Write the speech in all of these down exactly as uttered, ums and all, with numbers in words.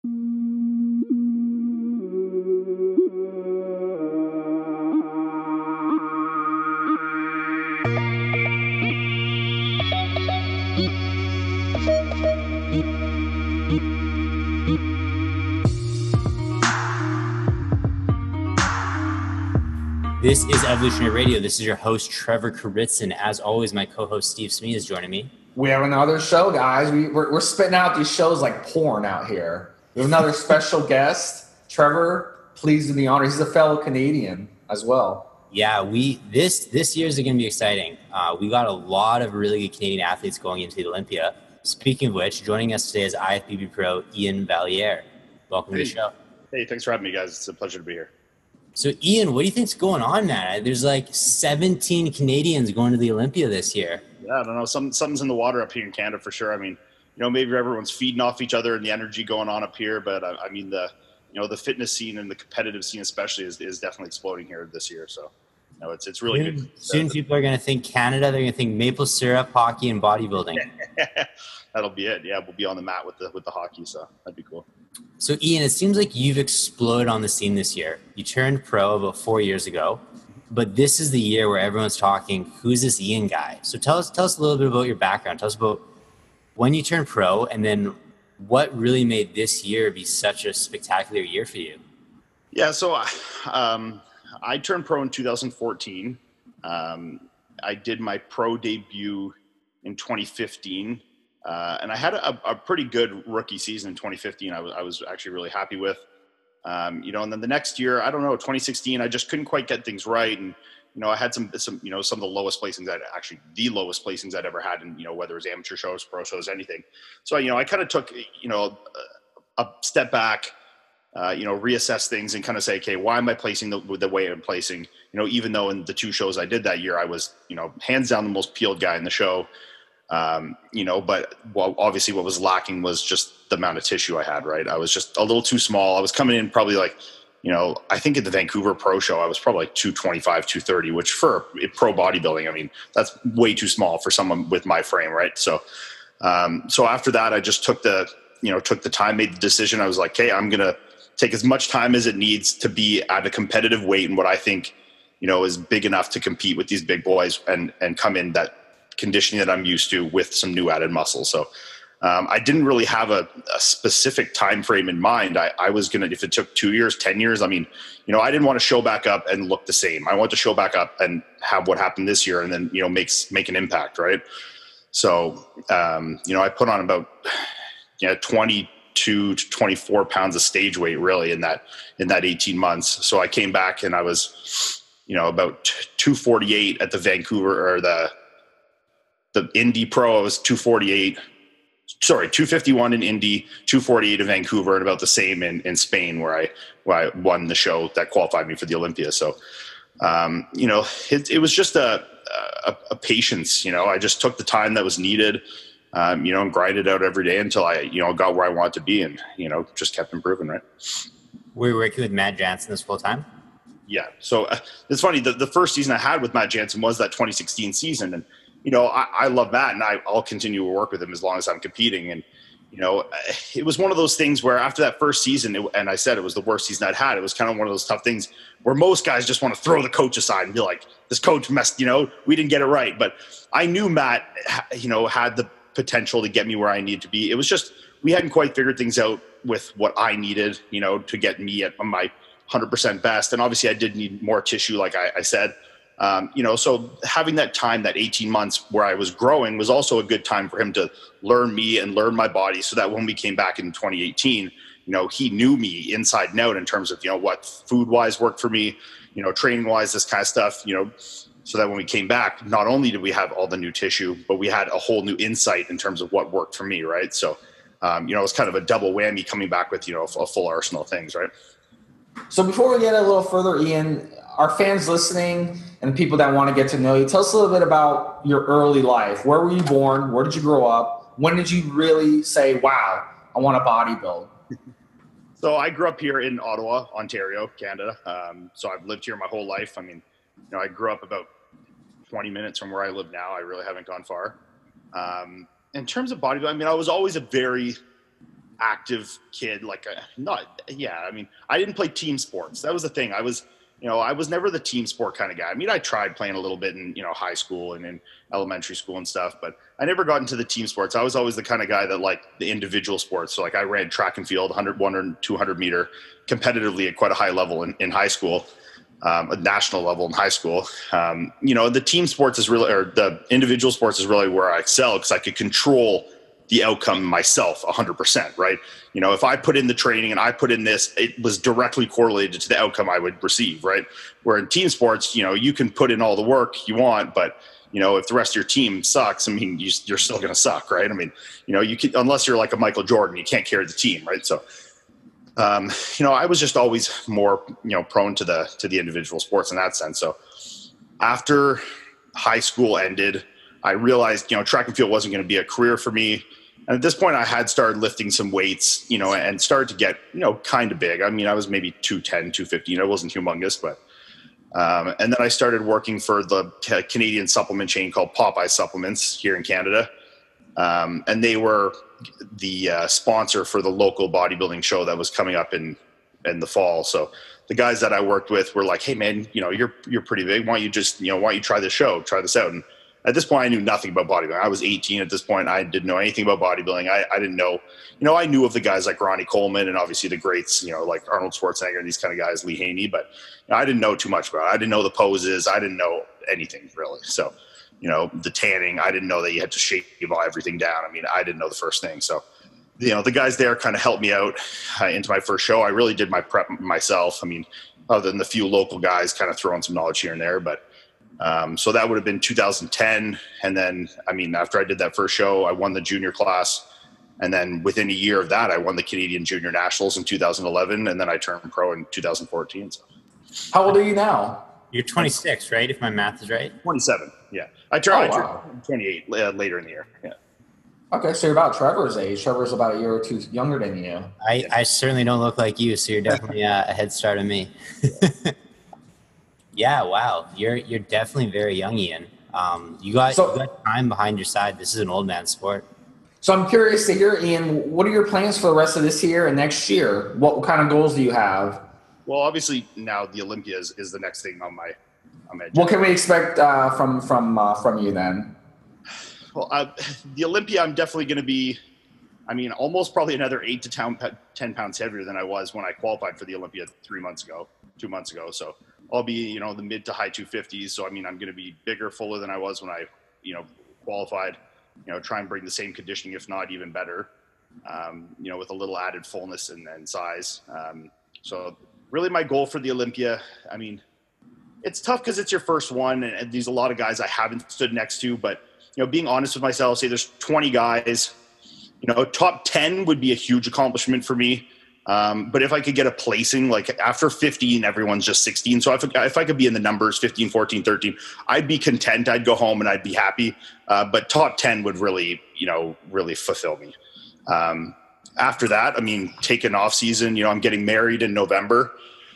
This is Evolutionary Radio. This is your host, Trevor Kuritzin. As always, my co-host, Steve Smee, is joining me. We have another show, guys. We, we're, we're spitting out these shows like porn out here. We have another special guest, Trevor. Pleased to be honored. He's a fellow Canadian as well. Yeah, we this this year is going to be exciting. Uh, we got a lot of really good Canadian athletes going into the Olympia. Speaking of which, joining us today is I F B B pro Ian Valliere. Welcome hey. to the show. Hey, thanks for having me, guys. It's a pleasure to be here. So, Ian, what do you think's going on, man? There's like seventeen Canadians going to the Olympia this year. Yeah, I don't know. Some, something's in the water up here in Canada for sure. I mean, you know, maybe everyone's feeding off each other and the energy going on up here. But, I, I mean, the you know the fitness scene and the competitive scene especially is, is definitely exploding here this year. So, you know, it's, it's really soon, good. Soon people are going to think Canada. They're going to think maple syrup, hockey, and bodybuilding. That'll be it. Yeah, we'll be on the mat with the with the hockey. So that'd be cool. So, Ian, it seems like you've exploded on the scene this year. You turned pro about four years ago, but this is the year where everyone's talking, who's this Ian guy? So tell us tell us a little bit about your background. Tell us about when you turned pro and then what really made this year be such a spectacular year for you. Yeah, so um, I turned pro in two thousand fourteen. Um, I did my pro debut in twenty fifteen. Uh, and I had a, a pretty good rookie season in twenty fifteen. I was, I was actually really happy with, um, you know, and then the next year, I don't know, twenty sixteen, I just couldn't quite get things right. And, you know, I had some, some, you know, some of the lowest placings I'd actually the lowest placings I'd ever had in, you know, whether it was amateur shows, pro shows, anything. So, you know, I kind of took, you know, a, a step back, uh, you know, reassess things and kind of say, okay, why am I placing the, the way I'm placing, you know, even though in the two shows I did that year, I was, you know, hands down the most peeled guy in the show. Um, you know, but well, obviously what was lacking was just the amount of tissue I had, right? I was just a little too small. I was coming in probably like, you know, I think at the Vancouver Pro Show, I was probably like two twenty-five, two thirty, which for pro bodybuilding, I mean, that's way too small for someone with my frame, right? So, um, so after that, I just took the, you know, took the time, made the decision. I was like, hey, I'm going to take as much time as it needs to be at a competitive weight and what I think, you know, is big enough to compete with these big boys and, and come in that conditioning that I'm used to with some new added muscle. So um, I didn't really have a, a specific time frame in mind. I, I was going to, if it took two years, ten years, I mean, you know, I didn't want to show back up and look the same. I want to show back up and have what happened this year and then, you know, makes, make an impact. Right. So, um, you know, I put on about, you know, twenty-two to twenty-four pounds of stage weight really in that, in that eighteen months. So I came back and I was, you know, about two forty-eight at the Vancouver or the, the Indy Pro, I was two forty-eight, sorry, two fifty-one in Indy, two forty-eight in Vancouver, and about the same in, in Spain where I, where I won the show that qualified me for the Olympia. So, um, you know, it, it was just a, a, a patience, you know, I just took the time that was needed, um, you know, and grinded out every day until I, you know, got where I wanted to be and, you know, just kept improving, right? Were you working with Matt Jansen this full time? Yeah. So uh, it's funny, the, the first season I had with Matt Jansen was that twenty sixteen season. And, you know, I, I love Matt and I, I'll continue to work with him as long as I'm competing. And, you know, it was one of those things where after that first season, it, and I said it was the worst season I'd had, it was kind of one of those tough things where most guys just want to throw the coach aside and be like, this coach messed, you know, we didn't get it right. But I knew Matt, you know, had the potential to get me where I needed to be. It was just, we hadn't quite figured things out with what I needed, you know, to get me at my one hundred percent best. And obviously I did need more tissue, like I, I said. Um, you know, so having that time, that eighteen months where I was growing was also a good time for him to learn me and learn my body so that when we came back in twenty eighteen, you know, he knew me inside and out in terms of, you know, what food wise worked for me, you know, training wise, this kind of stuff, you know, so that when we came back, not only did we have all the new tissue, but we had a whole new insight in terms of what worked for me. Right. So, um, you know, it was kind of a double whammy coming back with, you know, a full arsenal of things. Right. So before we get a little further, Ian, our fans listening and people that want to get to know you, tell us a little bit about your early life. Where were you born? Where did you grow up? When did you really say, wow, I want to bodybuild? So I grew up here in Ottawa, Ontario, Canada. Um, so I've lived here my whole life. I mean, you know, I grew up about twenty minutes from where I live now. I really haven't gone far. Um, in terms of bodybuilding, I mean, I was always a very active kid, like a, not, yeah. I mean, I didn't play team sports. That was the thing. I was, you know, I was never the team sport kind of guy. I mean, I tried playing a little bit in, you know, high school and in elementary school and stuff, but I never got into the team sports. I was always the kind of guy that liked the individual sports. So like I ran track and field, one hundred, one hundred, two hundred meter competitively at quite a high level in, in high school, um, a national level in high school. Um, you know, the team sports is really, or the individual sports is really where I excel because I could control the outcome myself one hundred percent, right? You know, if I put in the training and I put in this, it was directly correlated to the outcome I would receive, right? Where in team sports, you know, you can put in all the work you want, but, you know, if the rest of your team sucks, I mean, you, you're still going to suck, right? I mean, you know, you can, unless you're like a Michael Jordan, you can't carry the team, right? So, um, you know, I was just always more, you know, prone to the, to the individual sports in that sense. So after high school ended, I realized, you know, track and field wasn't going to be a career for me. And at this point I had started lifting some weights, you know, and started to get, you know, kind of big. I mean, I was maybe two ten, two fifteen. I wasn't humongous, but, um, and then I started working for the Canadian supplement chain called Popeye Supplements here in Canada. Um, and they were the uh, sponsor for the local bodybuilding show that was coming up in, in the fall. So the guys that I worked with were like, hey man, you know, you're, you're pretty big. Why don't you just, you know, why don't you try this show, try this out? And at this point, I knew nothing about bodybuilding. I was eighteen at this point. I didn't know anything about bodybuilding. I, I didn't know, you know, I knew of the guys like Ronnie Coleman and obviously the greats, you know, like Arnold Schwarzenegger and these kind of guys, Lee Haney, but you know, I didn't know too much about it. I didn't know the poses. I didn't know anything really. So, you know, the tanning, I didn't know that you had to shave everything down. I mean, I didn't know the first thing. So, you know, the guys there kind of helped me out uh, into my first show. I really did my prep myself. I mean, other than the few local guys kind of throwing some knowledge here and there, but Um, so that would have been two thousand ten. And then, I mean, after I did that first show, I won the junior class. And then within a year of that, I won the Canadian Junior Nationals in two thousand eleven. And then I turned pro in two thousand fourteen. So. How old are you now? You're twenty-six, right? If my math is right. twenty-seven. Yeah. I turned, Oh, I wow. turned twenty-eight uh, later in the year. Yeah. Okay, so you're about Trevor's age. Trevor's about a year or two younger than you. I, I certainly don't look like you, so you're definitely uh, a head start on me. Yeah, wow. You're you're definitely very young, Ian. Um, you got So- you got time behind your side. This is an old man sport. So I'm curious to hear, Ian, what are your plans for the rest of this year and next year? What kind of goals do you have? Well, obviously now the Olympia is, is the next thing on my, on my agenda. What can we expect uh, from from uh, from you then? Well, uh, the Olympia, I'm definitely going to be, I mean, almost probably another eight to ten pounds heavier than I was when I qualified for the Olympia three months ago, two months ago. So I'll be, you know, the mid to high two fifties. So, I mean, I'm going to be bigger, fuller than I was when I, you know, qualified, you know, try and bring the same conditioning, if not even better, um, you know, with a little added fullness and, and size. Um, so really my goal for the Olympia, I mean, it's tough because it's your first one and, and there's a lot of guys I haven't stood next to, but, you know, being honest with myself, say there's twenty guys, you know, top ten would be a huge accomplishment for me. Um, but if I could get a placing, like after fifteen, everyone's just sixteen. So if, if I could be in the numbers fifteen, fourteen, thirteen, I'd be content. I'd go home and I'd be happy. Uh, but top ten would really, you know, really fulfill me. Um, after that, I mean, take an off season, you know, I'm getting married in November.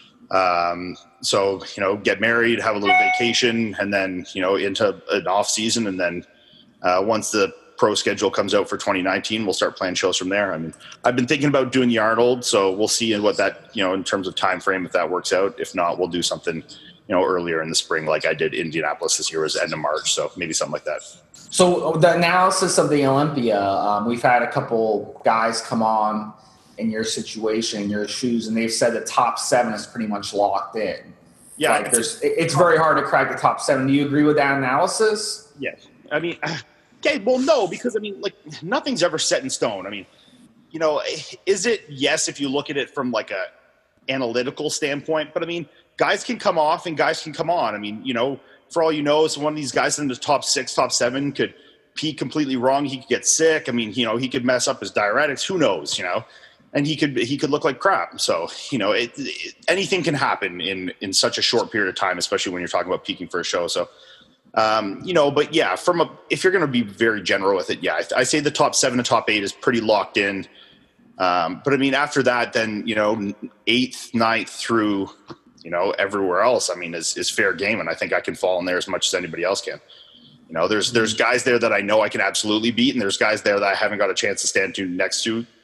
Um, so, you know, get married, have a little vacation, and then, you know, into an off season. And then uh, once the pro schedule comes out for twenty nineteen, we'll start playing shows from there. I mean, I've been thinking about doing the Arnold, so we'll see what that, you know, in terms of time frame, if that works out. If not, we'll do something, you know, earlier in the spring, like I did Indianapolis this year, was end of March. So maybe something like that. So the analysis of the Olympia, um, we've had a couple guys come on in your situation, in your shoes, and they've said the top seven is pretty much locked in. Yeah. Like there's, it's very hard to crack the top seven. Do you agree with that analysis? Yes. I mean, okay, well, no, because I mean, like nothing's ever set in stone. I mean, you know, is it? Yes, if you look at it from like a analytical standpoint, but I mean, guys can come off and guys can come on. I mean, you know, for all you know, so one of these guys in the top six, top seven could peak completely wrong. He could get sick. I mean, you know, he could mess up his diuretics. Who knows? You know, and he could he could look like crap. So, you know, it, it, anything can happen in in such a short period of time, especially when you're talking about peaking for a show. So. Um, you know, but yeah, from a, if you're going to be very general with it, yeah, I, I say the top seven to top eight is pretty locked in. Um, but I mean, after that, then, you know, eighth, ninth through, you know, everywhere else, I mean, is, is fair game. And I think I can fall in there as much as anybody else can. You know, there's, there's guys there that I know I can absolutely beat. And there's guys there that I haven't got a chance to stand to next to,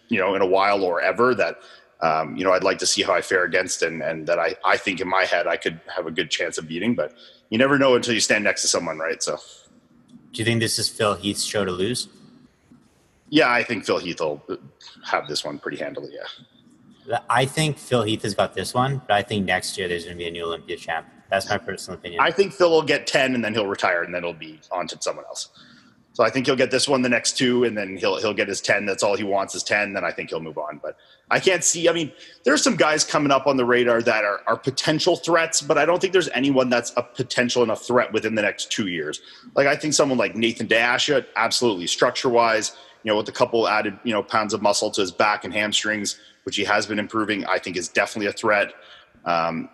you know, in a while or ever that, um, you know, I'd like to see how I fare against, and, and that I, I think in my head I could have a good chance of beating, but you never know until you stand next to someone, right? So, do you think this is Phil Heath's show to lose? Yeah, I think Phil Heath will have this one pretty handily, yeah. I think Phil Heath has got this one, but I think next year there's going to be a new Olympia champ. That's my personal opinion. I think Phil will get ten, and then he'll retire, and then it'll be on to someone else. So I think he'll get this one, the next two, and then he'll he'll get his ten. That's all he wants is ten. Then I think he'll move on. But I can't see. I mean, there's some guys coming up on the radar that are, are potential threats, but I don't think there's anyone that's a potential enough threat within the next two years. Like I think someone like Nathan Daasha, absolutely structure-wise, you know, with a couple added, you know, pounds of muscle to his back and hamstrings, which he has been improving, I think is definitely a threat. Um,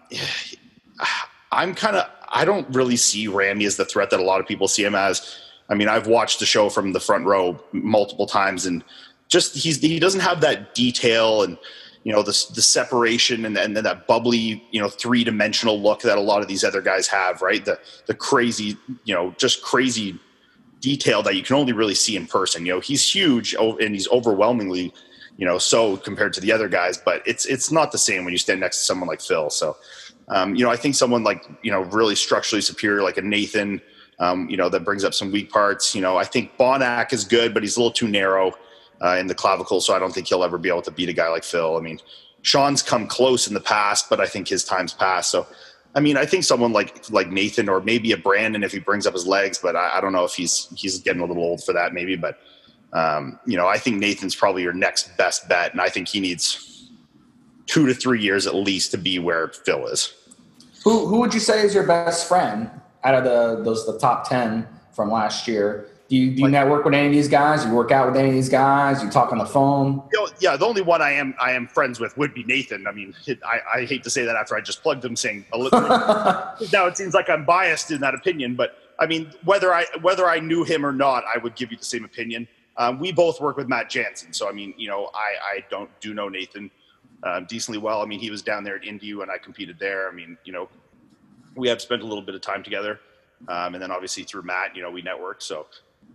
I'm kind of, I don't really see Ramy as the threat that a lot of people see him as. I mean, I've watched the show from the front row multiple times, and just he's he doesn't have that detail and, you know, the the separation and and that bubbly, you know, three dimensional look that a lot of these other guys have, right? The the crazy, you know, just crazy detail that you can only really see in person. You know, he's huge and he's overwhelmingly, you know, so compared to the other guys, but it's it's not the same when you stand next to someone like Phil. So, um, you know, I think someone like, you know, really structurally superior, like a Nathan. Um, you know, that brings up some weak parts. You know, I think Bonac is good, but he's a little too narrow uh, in the clavicle, so I don't think he'll ever be able to beat a guy like Phil. I mean, Sean's come close in the past, but I think his time's passed. So, I mean, I think someone like like Nathan or maybe a Brandon if he brings up his legs, but I, I don't know if he's he's getting a little old for that maybe. But, um, you know, I think Nathan's probably your next best bet, and I think he needs two to three years at least to be where Phil is. Who who would you say is your best friend out of the those the top ten from last year? Do you do you network with any of these guys? You work out with any of these guys? You talk on the phone? You know, yeah, the only one I am I am friends with would be Nathan. I mean, it, I, I hate to say that after I just plugged him, saying a little, now it seems like I'm biased in that opinion, but I mean, whether I whether I knew him or not, I would give you the same opinion. Um, we both work with Matt Jansen, so I mean, you know, I I don't do know Nathan uh, decently well. I mean, he was down there at Indy when I competed there. I mean, you know, we have spent a little bit of time together. Um, and then obviously through Matt, you know, we network. So,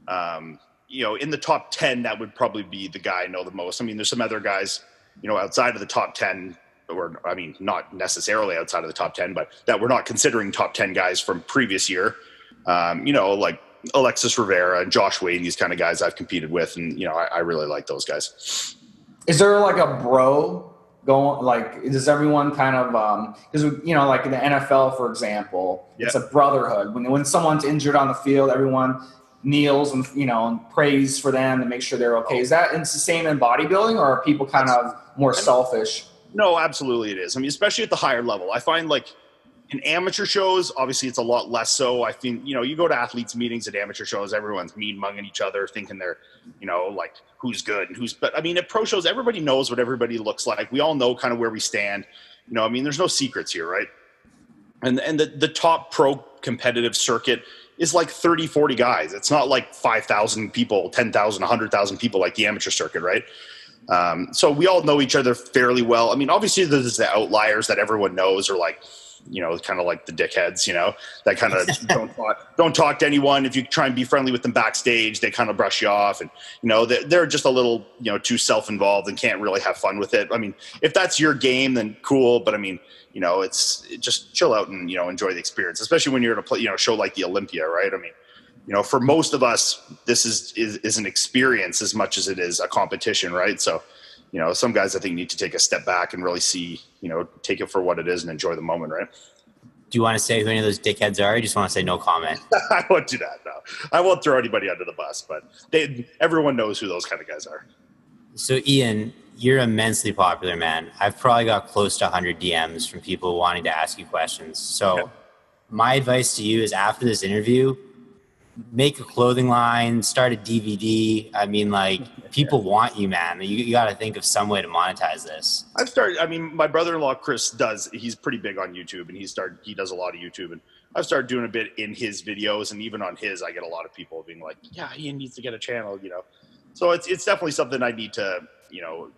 um, you know, in the top ten, that would probably be the guy I know the most. I mean, there's some other guys, you know, outside of the top ten, or I mean, not necessarily outside of the top ten, but that we're not considering top ten guys from previous year. Um, you know, like Alexis Rivera and Josh Wade, these kind of guys I've competed with. And, you know, I, I really like those guys. Is there like a bro going, like, does everyone kind of, um, because, you know, like in the N F L, for example, yeah. It's a brotherhood. When when someone's injured on the field, everyone kneels and, you know, and prays for them to make sure they're okay. Is that it's the same in bodybuilding, or are people kind of more selfish? No, absolutely it is. I mean, especially at the higher level. I find like in amateur shows, obviously it's a lot less so. I think, you know, you go to athletes meetings at amateur shows, everyone's mean mugging each other, thinking they're, you know, like who's good and who's, but I mean, at pro shows, everybody knows what everybody looks like. We all know kind of where we stand. You know, I mean, there's no secrets here, right? And and the, the top pro competitive circuit is like thirty, forty guys. It's not like five thousand people, ten thousand, one hundred thousand people like the amateur circuit, right? Um, so we all know each other fairly well. I mean, obviously there's the outliers that everyone knows, or like, you know, kind of like the dickheads, you know, that kind of don't talk, don't talk to anyone. If you try and be friendly with them backstage, they kind of brush you off, and, you know, they're, they're just a little, you know, too self-involved and can't really have fun with it. I mean, if that's your game, then cool. But I mean, you know, it's it just chill out and, you know, enjoy the experience, especially when you're at a play, you know, show like the Olympia, right? I mean, you know, for most of us, this is, is, is an experience as much as it is a competition, right? So, you know, some guys I think need to take a step back and really see, you know, take it for what it is and enjoy the moment, right? Do you want to say who any of those dickheads are? Or you just want to say no comment? I won't do that, no. I won't throw anybody under the bus, but they, everyone knows who those kind of guys are. So, Ian, you're immensely popular, man. I've probably got close to one hundred D Ms from people wanting to ask you questions. So okay. My advice to you is after this interview, make a clothing line, start a D V D. I mean, like, people want you, man. You, you got to think of some way to monetize this. I've started, I mean, my brother-in-law, Chris, does, he's pretty big on YouTube, and he started, he does a lot of YouTube, and I've started doing a bit in his videos, and even on his, I get a lot of people being like, yeah, Ian needs to get a channel, you know? So it's, it's definitely something I need to, you know,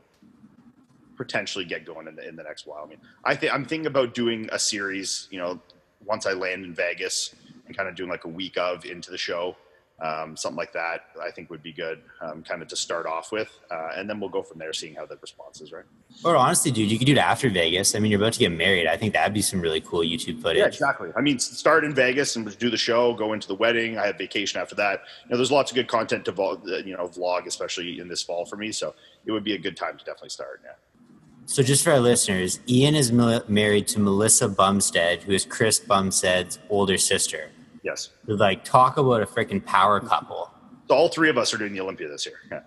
potentially get going in the, in the next while. I mean, I think I'm thinking about doing a series, you know, once I land in Vegas, and kind of doing like a week of into the show, Um, something like that, I think would be good, um, kind of to start off with. Uh, and then we'll go from there, seeing how the response is, right? Or honestly, dude, you could do it after Vegas. I mean, you're about to get married. I think that'd be some really cool YouTube footage. Yeah, exactly. I mean, start in Vegas and do the show, go into the wedding. I have vacation after that. You know, there's lots of good content to, you know, vlog, especially in this fall for me. So it would be a good time to definitely start, yeah. So just for our listeners, Ian is mil- married to Melissa Bumstead, who is Chris Bumstead's older sister. Yes. So, like, talk about a freaking power couple. So all three of us are doing the Olympia this year. Yeah.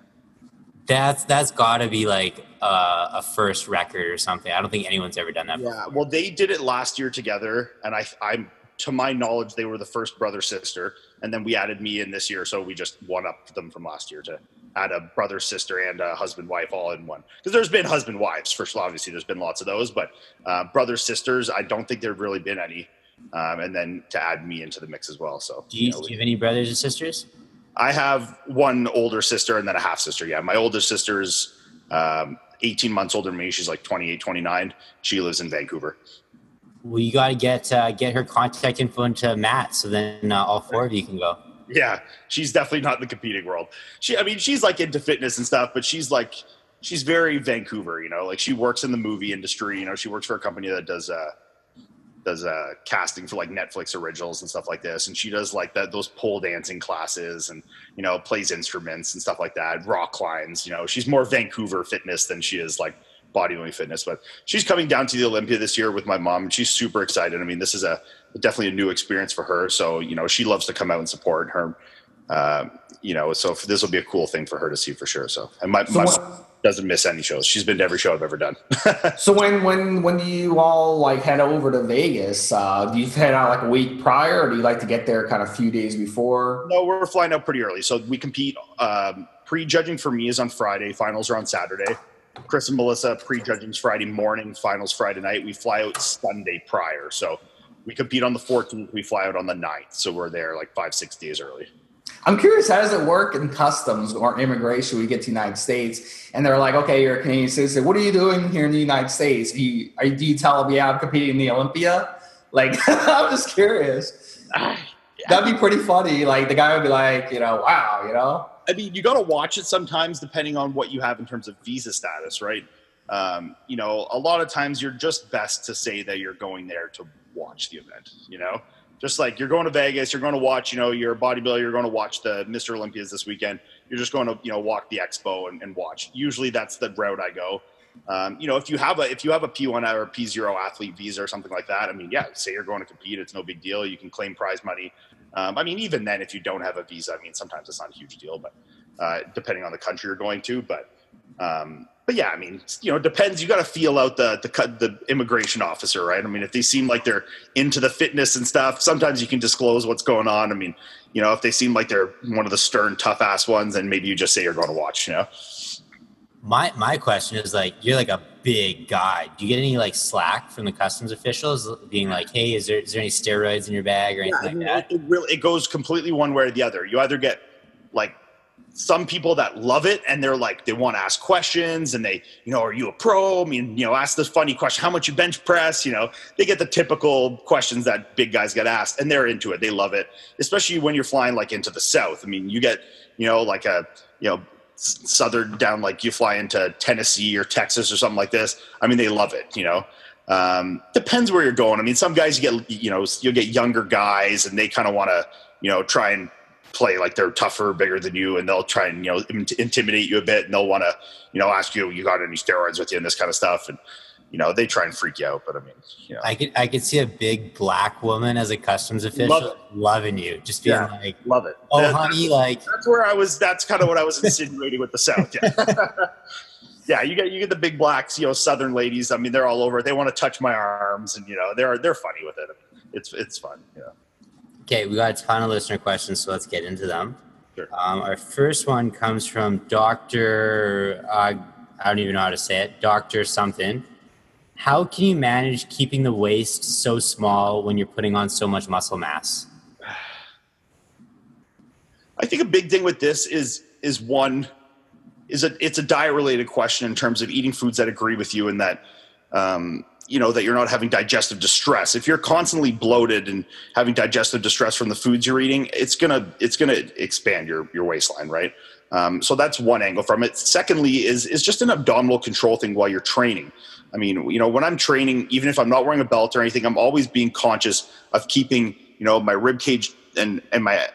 That's that's got to be like uh, a first record or something. I don't think anyone's ever done that Yeah. before. Well, they did it last year together, and I, I'm to my knowledge, they were the first brother sister, and then we added me in this year, so we just one up them from last year to add a brother sister and a husband wife all in one. Because there's been husband wives, first obviously there's been lots of those, but uh, brother sisters, I don't think there've really been any. Um, and then to add me into the mix as well. So Do you, you know, do you have any brothers or sisters? I have one older sister and then a half sister. Yeah. My older sister's um, eighteen months older than me. She's like twenty-eight, twenty-nine. She lives in Vancouver. Well, you got to get uh, get her contact info into Matt, so then uh, all four of you can go. Yeah. She's definitely not in the competing world. She, I mean, she's like into fitness and stuff, but she's like, she's very Vancouver, you know, like she works in the movie industry. You know, she works for a company that does, uh, does uh casting for like Netflix originals and stuff like this. And she does like that, those pole dancing classes and, you know, plays instruments and stuff like that. Rock climbs, you know, she's more Vancouver fitness than she is like bodybuilding fitness, but she's coming down to the Olympia this year with my mom and she's super excited. I mean, this is a definitely a new experience for her. So, you know, she loves to come out and support her, uh, you know, so this will be a cool thing for her to see for sure. So, and my, So my what- mom doesn't miss any shows. She's been to every show I've ever done. So when when when do you all like head over to Vegas? Uh, do you head out like a week prior, or do you like to get there kind of a few days before? No, we're flying out pretty early. So we compete. Um, pre-judging for me is on Friday. Finals are on Saturday. Chris and Melissa, pre-judging is Friday morning. Finals Friday night. We fly out Sunday prior. So we compete on the fourteenth. We fly out on the ninth. So we're there like five, six days early. I'm curious, how does it work in customs or immigration when you get to the United States and they're like, okay, you're a Canadian citizen. What are you doing here in the United States? Do you, are you, do you tell them, yeah, I'm competing in the Olympia? Like, I'm just curious. That'd be pretty funny. Like, the guy would be like, you know, wow, you know? I mean, you got to watch it sometimes depending on what you have in terms of visa status, right? Um, you know, a lot of times you're just best to say that you're going there to watch the event, you know? Just like you're going to Vegas, you're going to watch, you know, you're a bodybuilder, you're going to watch the Mister Olympias this weekend. You're just going to, you know, walk the expo and, and watch. Usually that's the route I go. Um, you know, if you have a, if you have a P one or P zero athlete visa or something like that, I mean, yeah, say you're going to compete. It's no big deal. You can claim prize money. Um, I mean, even then, if you don't have a visa, I mean, sometimes it's not a huge deal, but uh, depending on the country you're going to, but, um, but yeah, I mean, you know, it depends. You got to feel out the, the the immigration officer, right? I mean, if they seem like they're into the fitness and stuff, sometimes you can disclose what's going on. I mean, you know, if they seem like they're one of the stern, tough ass ones, then maybe you just say you're going to watch, you know? My my question is, like, you're like a big guy. Do you get any like slack from the customs officials being like, hey, is there is there any steroids in your bag or anything Yeah, I mean, like that? It, it really, it goes completely one way or the other. You either get like some people that love it and they're like, they want to ask questions and they, you know, are you a pro? I mean, you know, ask this funny question, how much you bench press? You know, they get the typical questions that big guys get asked and they're into it. They love it, especially when you're flying like into the South. I mean, you get, you know, like a, you know, southern down, like you fly into Tennessee or Texas or something like this. I mean, they love it, you know. Um, depends where you're going. I mean, some guys you get, you know, you'll get younger guys and they kind of want to, you know, try and play like they're tougher, bigger than you, and they'll try and, you know, int- intimidate you a bit, and they'll want to, you know, ask you, you got any steroids with you and this kind of stuff, and you know, they try and freak you out. But I mean, you know, I could I could see a big black woman as a customs official Love loving you, just being Yeah. like, love it. oh, That- honey, like, that's where I was. That's kind of what I was insinuating with the South. Yeah. Yeah, you get you get the big blacks, you know, Southern ladies. I mean, they're all over. They want to touch my arms, and you know, they're they're funny with it. I mean, it's it's fun. Yeah. okay, we got a ton of listener questions, so let's get into them. Sure. Um, our first one comes from Doctor Uh, I don't even know how to say it, Doctor something. How can you manage keeping the waist so small when you're putting on so much muscle mass? I think a big thing with this is is one is a it's a diet related question in terms of eating foods that agree with you and that um, you know, that you're not having digestive distress. If you're constantly bloated and having digestive distress from the foods you're eating, it's gonna it's gonna expand your your waistline, right? Um, so that's one angle from it. Secondly, is is just an abdominal control thing while you're training. I mean, you know, when I'm training, even if I'm not wearing a belt or anything, I'm always being conscious of keeping, you know, my rib cage and and my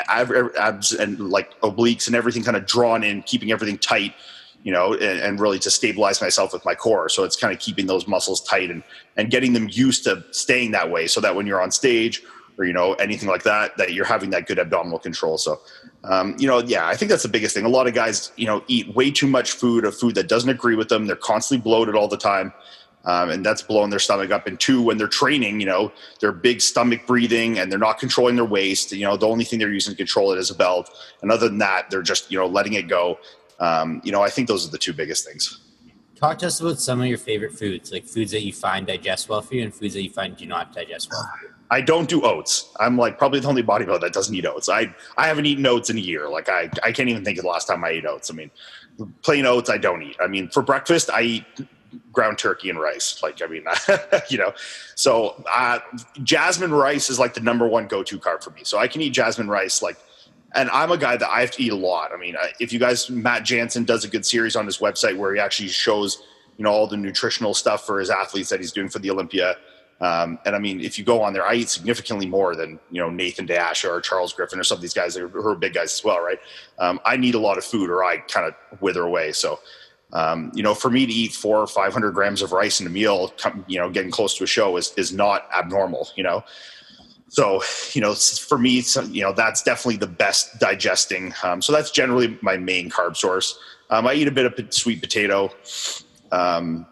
abs and like obliques and everything kind of drawn in, keeping everything tight, you know, and, and really to stabilize myself with my core. So it's kind of keeping those muscles tight and, and getting them used to staying that way so that when you're on stage or, you know, anything like that, that you're having that good abdominal control. So, um, you know, yeah, I think that's the biggest thing. A lot of guys, you know, eat way too much food, of food that doesn't agree with them. They're constantly bloated all the time. Um, and that's blowing their stomach up. And two, when they're training, you know, they're big stomach breathing and they're not controlling their waist. You know, the only thing they're using to control it is a belt. And other than that, they're just, you know, letting it go. Um, you know, I think those are the two biggest things. Talk to us about some of your favorite foods, like foods that you find digest well for you and foods that you find do not digest well for you. I don't do oats. I'm like probably the only bodybuilder that doesn't eat oats. I, I haven't eaten oats in a year. Like I, I can't even think of the last time I ate oats. I mean, plain oats I don't eat. I mean, for breakfast, I eat ground turkey and rice. Like, I mean, you know, so uh, jasmine rice is like the number one go-to carb for me. So I can eat jasmine rice like, and I'm a guy that I have to eat a lot. I mean, if you guys, Matt Jansen does a good series on his website where he actually shows, you know, all the nutritional stuff for his athletes that he's doing for the Olympia. Um, and I mean, if you go on there, I eat significantly more than, you know, Nathan Dash or Charles Griffin or some of these guys who are big guys as well, right? Um, I need a lot of food or I kind of wither away. So, um, you know, for me to eat four or five hundred grams of rice in a meal, you know, getting close to a show is is not abnormal, you know. So, you know, for me, you know, that's definitely the best digesting. Um, so that's generally my main carb source. Um, I eat a bit of sweet potato. Um,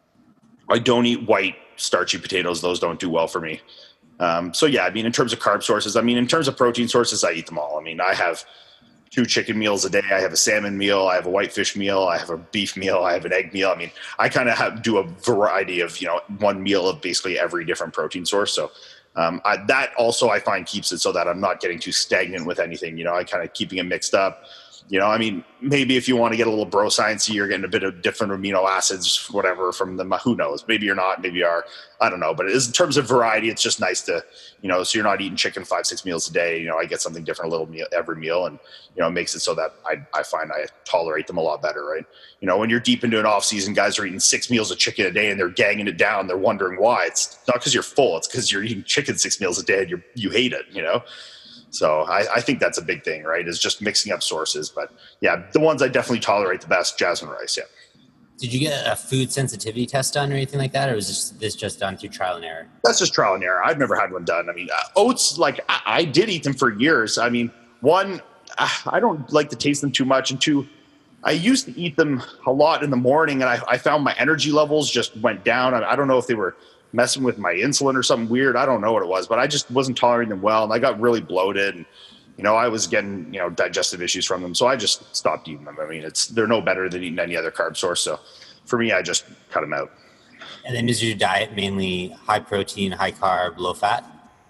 I don't eat white starchy potatoes. Those don't do well for me. Um, so yeah, I mean, in terms of carb sources, I mean, in terms of protein sources, I eat them all. I mean, I have two chicken meals a day. I have a salmon meal. I have a whitefish meal. I have a beef meal. I have an egg meal. I mean, I kind of have do a variety of, you know, one meal of basically every different protein source. So, Um, I, that also I find keeps it so that I'm not getting too stagnant with anything. You know, I kind of keeping it mixed up. You know, I mean, maybe if you want to get a little bro sciencey, you're getting a bit of different amino acids, whatever, from them. Who knows? Maybe you're not. Maybe you are. I don't know. But it is, in terms of variety, it's just nice to, you know, so you're not eating chicken five, six meals a day. You know, I get something different, a little meal every meal, and you know, it makes it so that I I find I tolerate them a lot better, right? You know, when you're deep into an off season, guys are eating six meals of chicken a day and they're ganging it down. They're wondering why. It's not because you're full. It's because you're eating chicken six meals a day and you you hate it. You know. So I, I think that's a big thing, right? Is just mixing up sources. But yeah, the ones I definitely tolerate the best, jasmine rice. Yeah. Did you get a food sensitivity test done or anything like that? Or was this, this just done through trial and error? That's just trial and error. I've never had one done. I mean, uh, oats, like I, I did eat them for years. I mean, one, uh, I don't like to taste them too much. And two, I used to eat them a lot in the morning and I, I found my energy levels just went down. I, I don't know if they were messing with my insulin or something weird. I don't know what it was, but I just wasn't tolerating them well. And I got really bloated and, you know, I was getting, you know, digestive issues from them. So I just stopped eating them. I mean, it's, they're no better than eating any other carb source. So for me, I just cut them out. And then is your diet mainly high protein, high carb, low fat?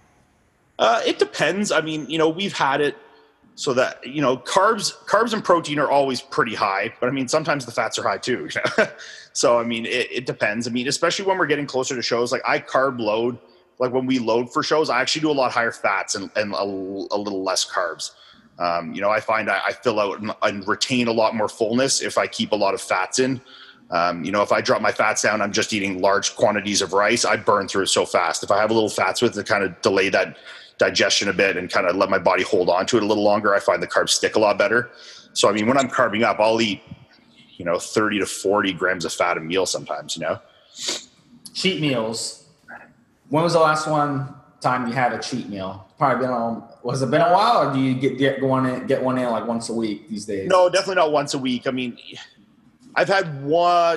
Uh, it depends. I mean, you know, we've had it so that, you know, carbs, carbs and protein are always pretty high, but I mean, sometimes the fats are high too. You know? So, I mean, it, it depends. I mean, especially when we're getting closer to shows, like I carb load, like when we load for shows, I actually do a lot higher fats and, and a, a little less carbs. Um, you know, I find I, I fill out and, and retain a lot more fullness if I keep a lot of fats in. Um, you know, if I drop my fats down, I'm just eating large quantities of rice, I burn through it so fast. If I have a little fats with it to kind of delay that digestion a bit and kind of let my body hold on to it a little longer, I find the carbs stick a lot better. So, I mean, when I'm carbing up, I'll eat, you know, thirty to forty grams of fat a meal sometimes, you know. Cheat meals. When was the last one time you had a cheat meal? Probably been on, was it been a while or do you get, get one in, get one in like once a week these days? No, definitely not once a week. I mean, I've had one,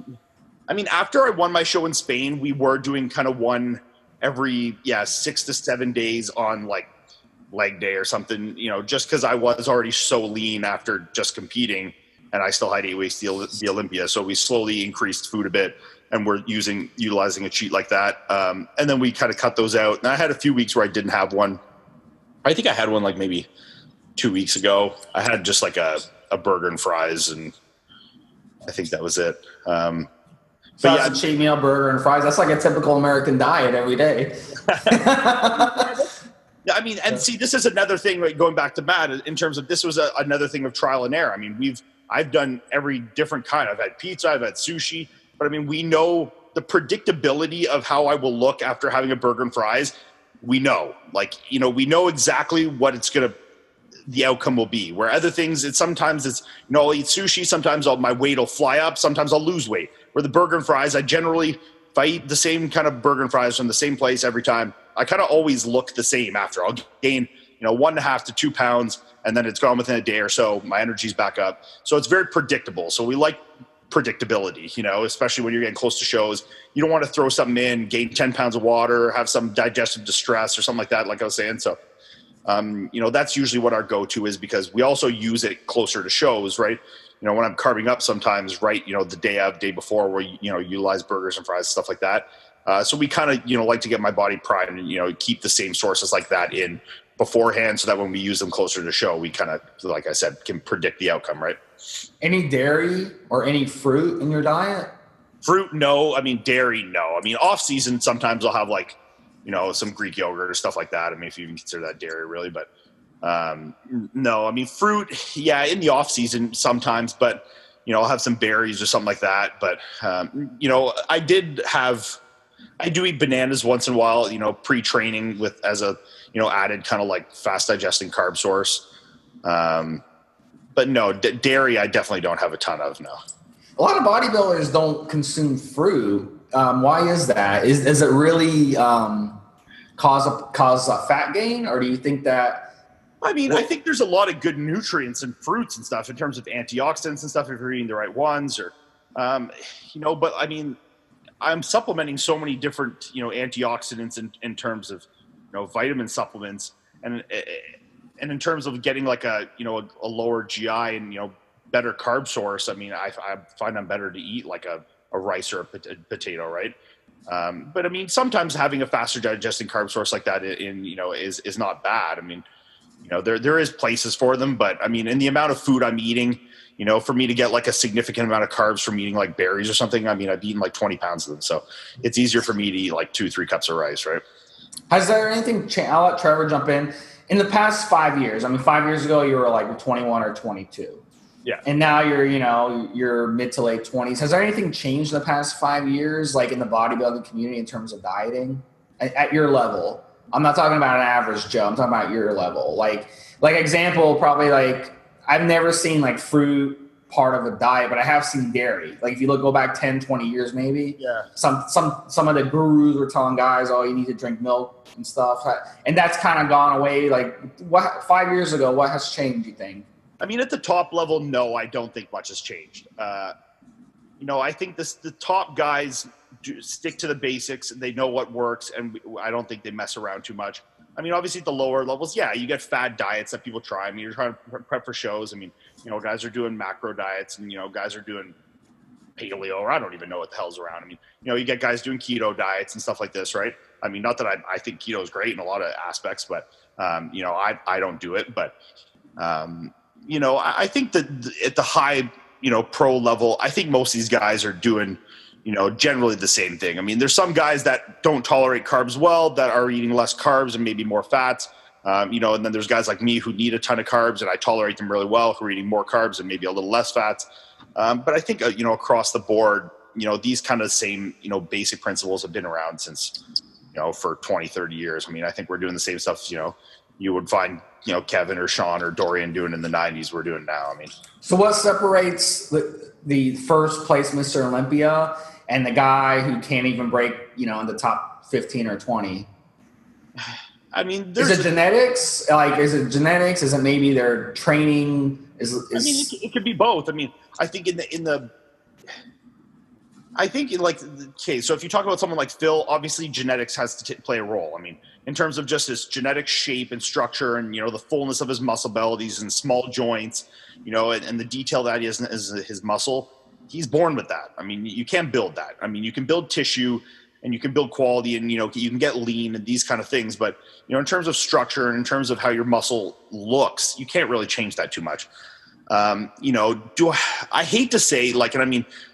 I mean, after I won my show in Spain, we were doing kind of one every, yeah, six to seven days on like leg day or something, you know, just because I was already so lean after just competing and I still had eight weeks the, the Olympia. So we slowly increased food a bit and we're using, utilizing a cheat like that. Um, and then we kind of cut those out. And I had a few weeks where I didn't have one. I think I had one like maybe two weeks ago. I had just like a, a burger and fries and I think that was it. Um, So But that's yeah, a cheat meal, burger and fries. That's like a typical American diet every day. Yeah, I mean, and see, this is another thing. Like going back to Matt, in terms of this was a, another thing of trial and error. I mean, we've I've done every different kind. I've had pizza, I've had sushi, but I mean, we know the predictability of how I will look after having a burger and fries. We know, like you know, we know exactly what it's gonna, the outcome will be. Where other things, it's sometimes it's you know, I'll eat sushi, sometimes I'll, my weight will fly up, sometimes I'll lose weight. Where the burger and fries, I generally, if I eat the same kind of burger and fries from the same place every time, I kind of always look the same after. I'll gain, you know, one and a half to two pounds, and then it's gone within a day or so. My energy's back up. So it's very predictable. So we like predictability, you know, especially when you're getting close to shows. You don't want to throw something in, gain ten pounds of water, have some digestive distress or something like that, like I was saying. So, um, you know, that's usually what our go-to is, because we also use it closer to shows, right? You know, when I'm carving up sometimes, right, you know, the day of, day before, where, you know, utilize burgers and fries, stuff like that. Uh, so we kind of, you know, like to get my body primed and, you know, keep the same sources like that in beforehand, so that when we use them closer to the show, we kind of, like I said, can predict the outcome, right? Any dairy or any fruit in your diet? Fruit, no. I mean, dairy, no. I mean, off season, sometimes I'll have like, you know, some Greek yogurt or stuff like that. I mean, if you even consider that dairy really, but um, no, I mean, fruit, yeah, in the off season sometimes, but, you know, I'll have some berries or something like that. But, um, you know, I did have, I do eat bananas once in a while, you know, pre-training with as a, you know, added kind of like fast digesting carb source. Um, but no, d- dairy, I definitely don't have a ton of, no. A lot of bodybuilders don't consume fruit. Um, why is that? Is, does it really um, cause a, cause a fat gain, or do you think that? I mean, I think there's a lot of good nutrients in fruits and stuff in terms of antioxidants and stuff if you're eating the right ones, or, um, you know, but I mean, I'm supplementing so many different, you know, antioxidants in, in terms of, you know, vitamin supplements, and and in terms of getting like a, you know, a, a lower G I and, you know, better carb source. I mean, I, I find I'm better to eat like a, a rice or a potato, right? Um, but I mean, sometimes having a faster digesting carb source like that in, you know, is is not bad. I mean, you know, there there is places for them, but I mean, in the amount of food I'm eating, you know, for me to get like a significant amount of carbs from eating like berries or something, I mean, I've eaten like twenty pounds of them. So it's easier for me to eat like two, three cups of rice, right? Has there anything changed? I'll let Trevor jump in. In the past five years, I mean, five years ago, you were like twenty-one or twenty-two. Yeah. And now you're, you know, you're mid to late twenties. Has there anything changed in the past five years, like in the bodybuilding community in terms of dieting at, at your level? I'm not talking about an average Joe. I'm talking about your level. Like, like example, probably like I've never seen like fruit part of a diet, but I have seen dairy. Like if you look, go back ten, twenty years, maybe. Yeah. Some, some, some of the gurus were telling guys, oh, you need to drink milk and stuff. And that's kind of gone away. Like what, five years ago, what has changed, you think? I mean, at the top level, no, I don't think much has changed. Uh, you know, I think this, the top guys do stick to the basics. They know what works, and I don't think they mess around too much. I mean, obviously at the lower levels, yeah, you get fad diets that people try. I mean, you're trying to prep for shows. I mean, you know, guys are doing macro diets, and, you know, guys are doing paleo, or I don't even know what the hell's around. I mean, you know, you get guys doing keto diets and stuff like this, right? I mean, not that I, I think keto is great in a lot of aspects, but, um, you know, I, I don't do it. But, um, you know, I, I think that at the high, you know, pro level, I think most of these guys are doing, you know, generally the same thing. I mean, there's some guys that don't tolerate carbs well, that are eating less carbs and maybe more fats. Um, you know, and then there's guys like me who need a ton of carbs and I tolerate them really well, who are eating more carbs and maybe a little less fats. Um, but I think, uh, you know, across the board, you know, these kind of same, you know, basic principles have been around since, you know, for twenty, thirty years. I mean, I think we're doing the same stuff, you know, you would find, you know, Kevin or Sean or Dorian doing in the nineties we're doing now. I mean, so what separates the, the first place Mister Olympia and the guy who can't even break, you know, in the top fifteen or twenty? I mean, is it genetics? Like, is it genetics? Is it maybe their training? Is, is I mean, it, it could be both. I mean, I think in the in the, I think in like okay. So if you talk about someone like Phil, obviously genetics has to t- play a role. I mean, in terms of just his genetic shape and structure, and, you know, the fullness of his muscle bellies and small joints, you know, and, and the detail that he has in his, his muscle, he's born with that. I mean, you can't build that. I mean, you can build tissue and you can build quality, and, you know, you can get lean and these kind of things. But, you know, in terms of structure and in terms of how your muscle looks, you can't really change that too much. Um, you know, do I, I hate to say, like, and I mean,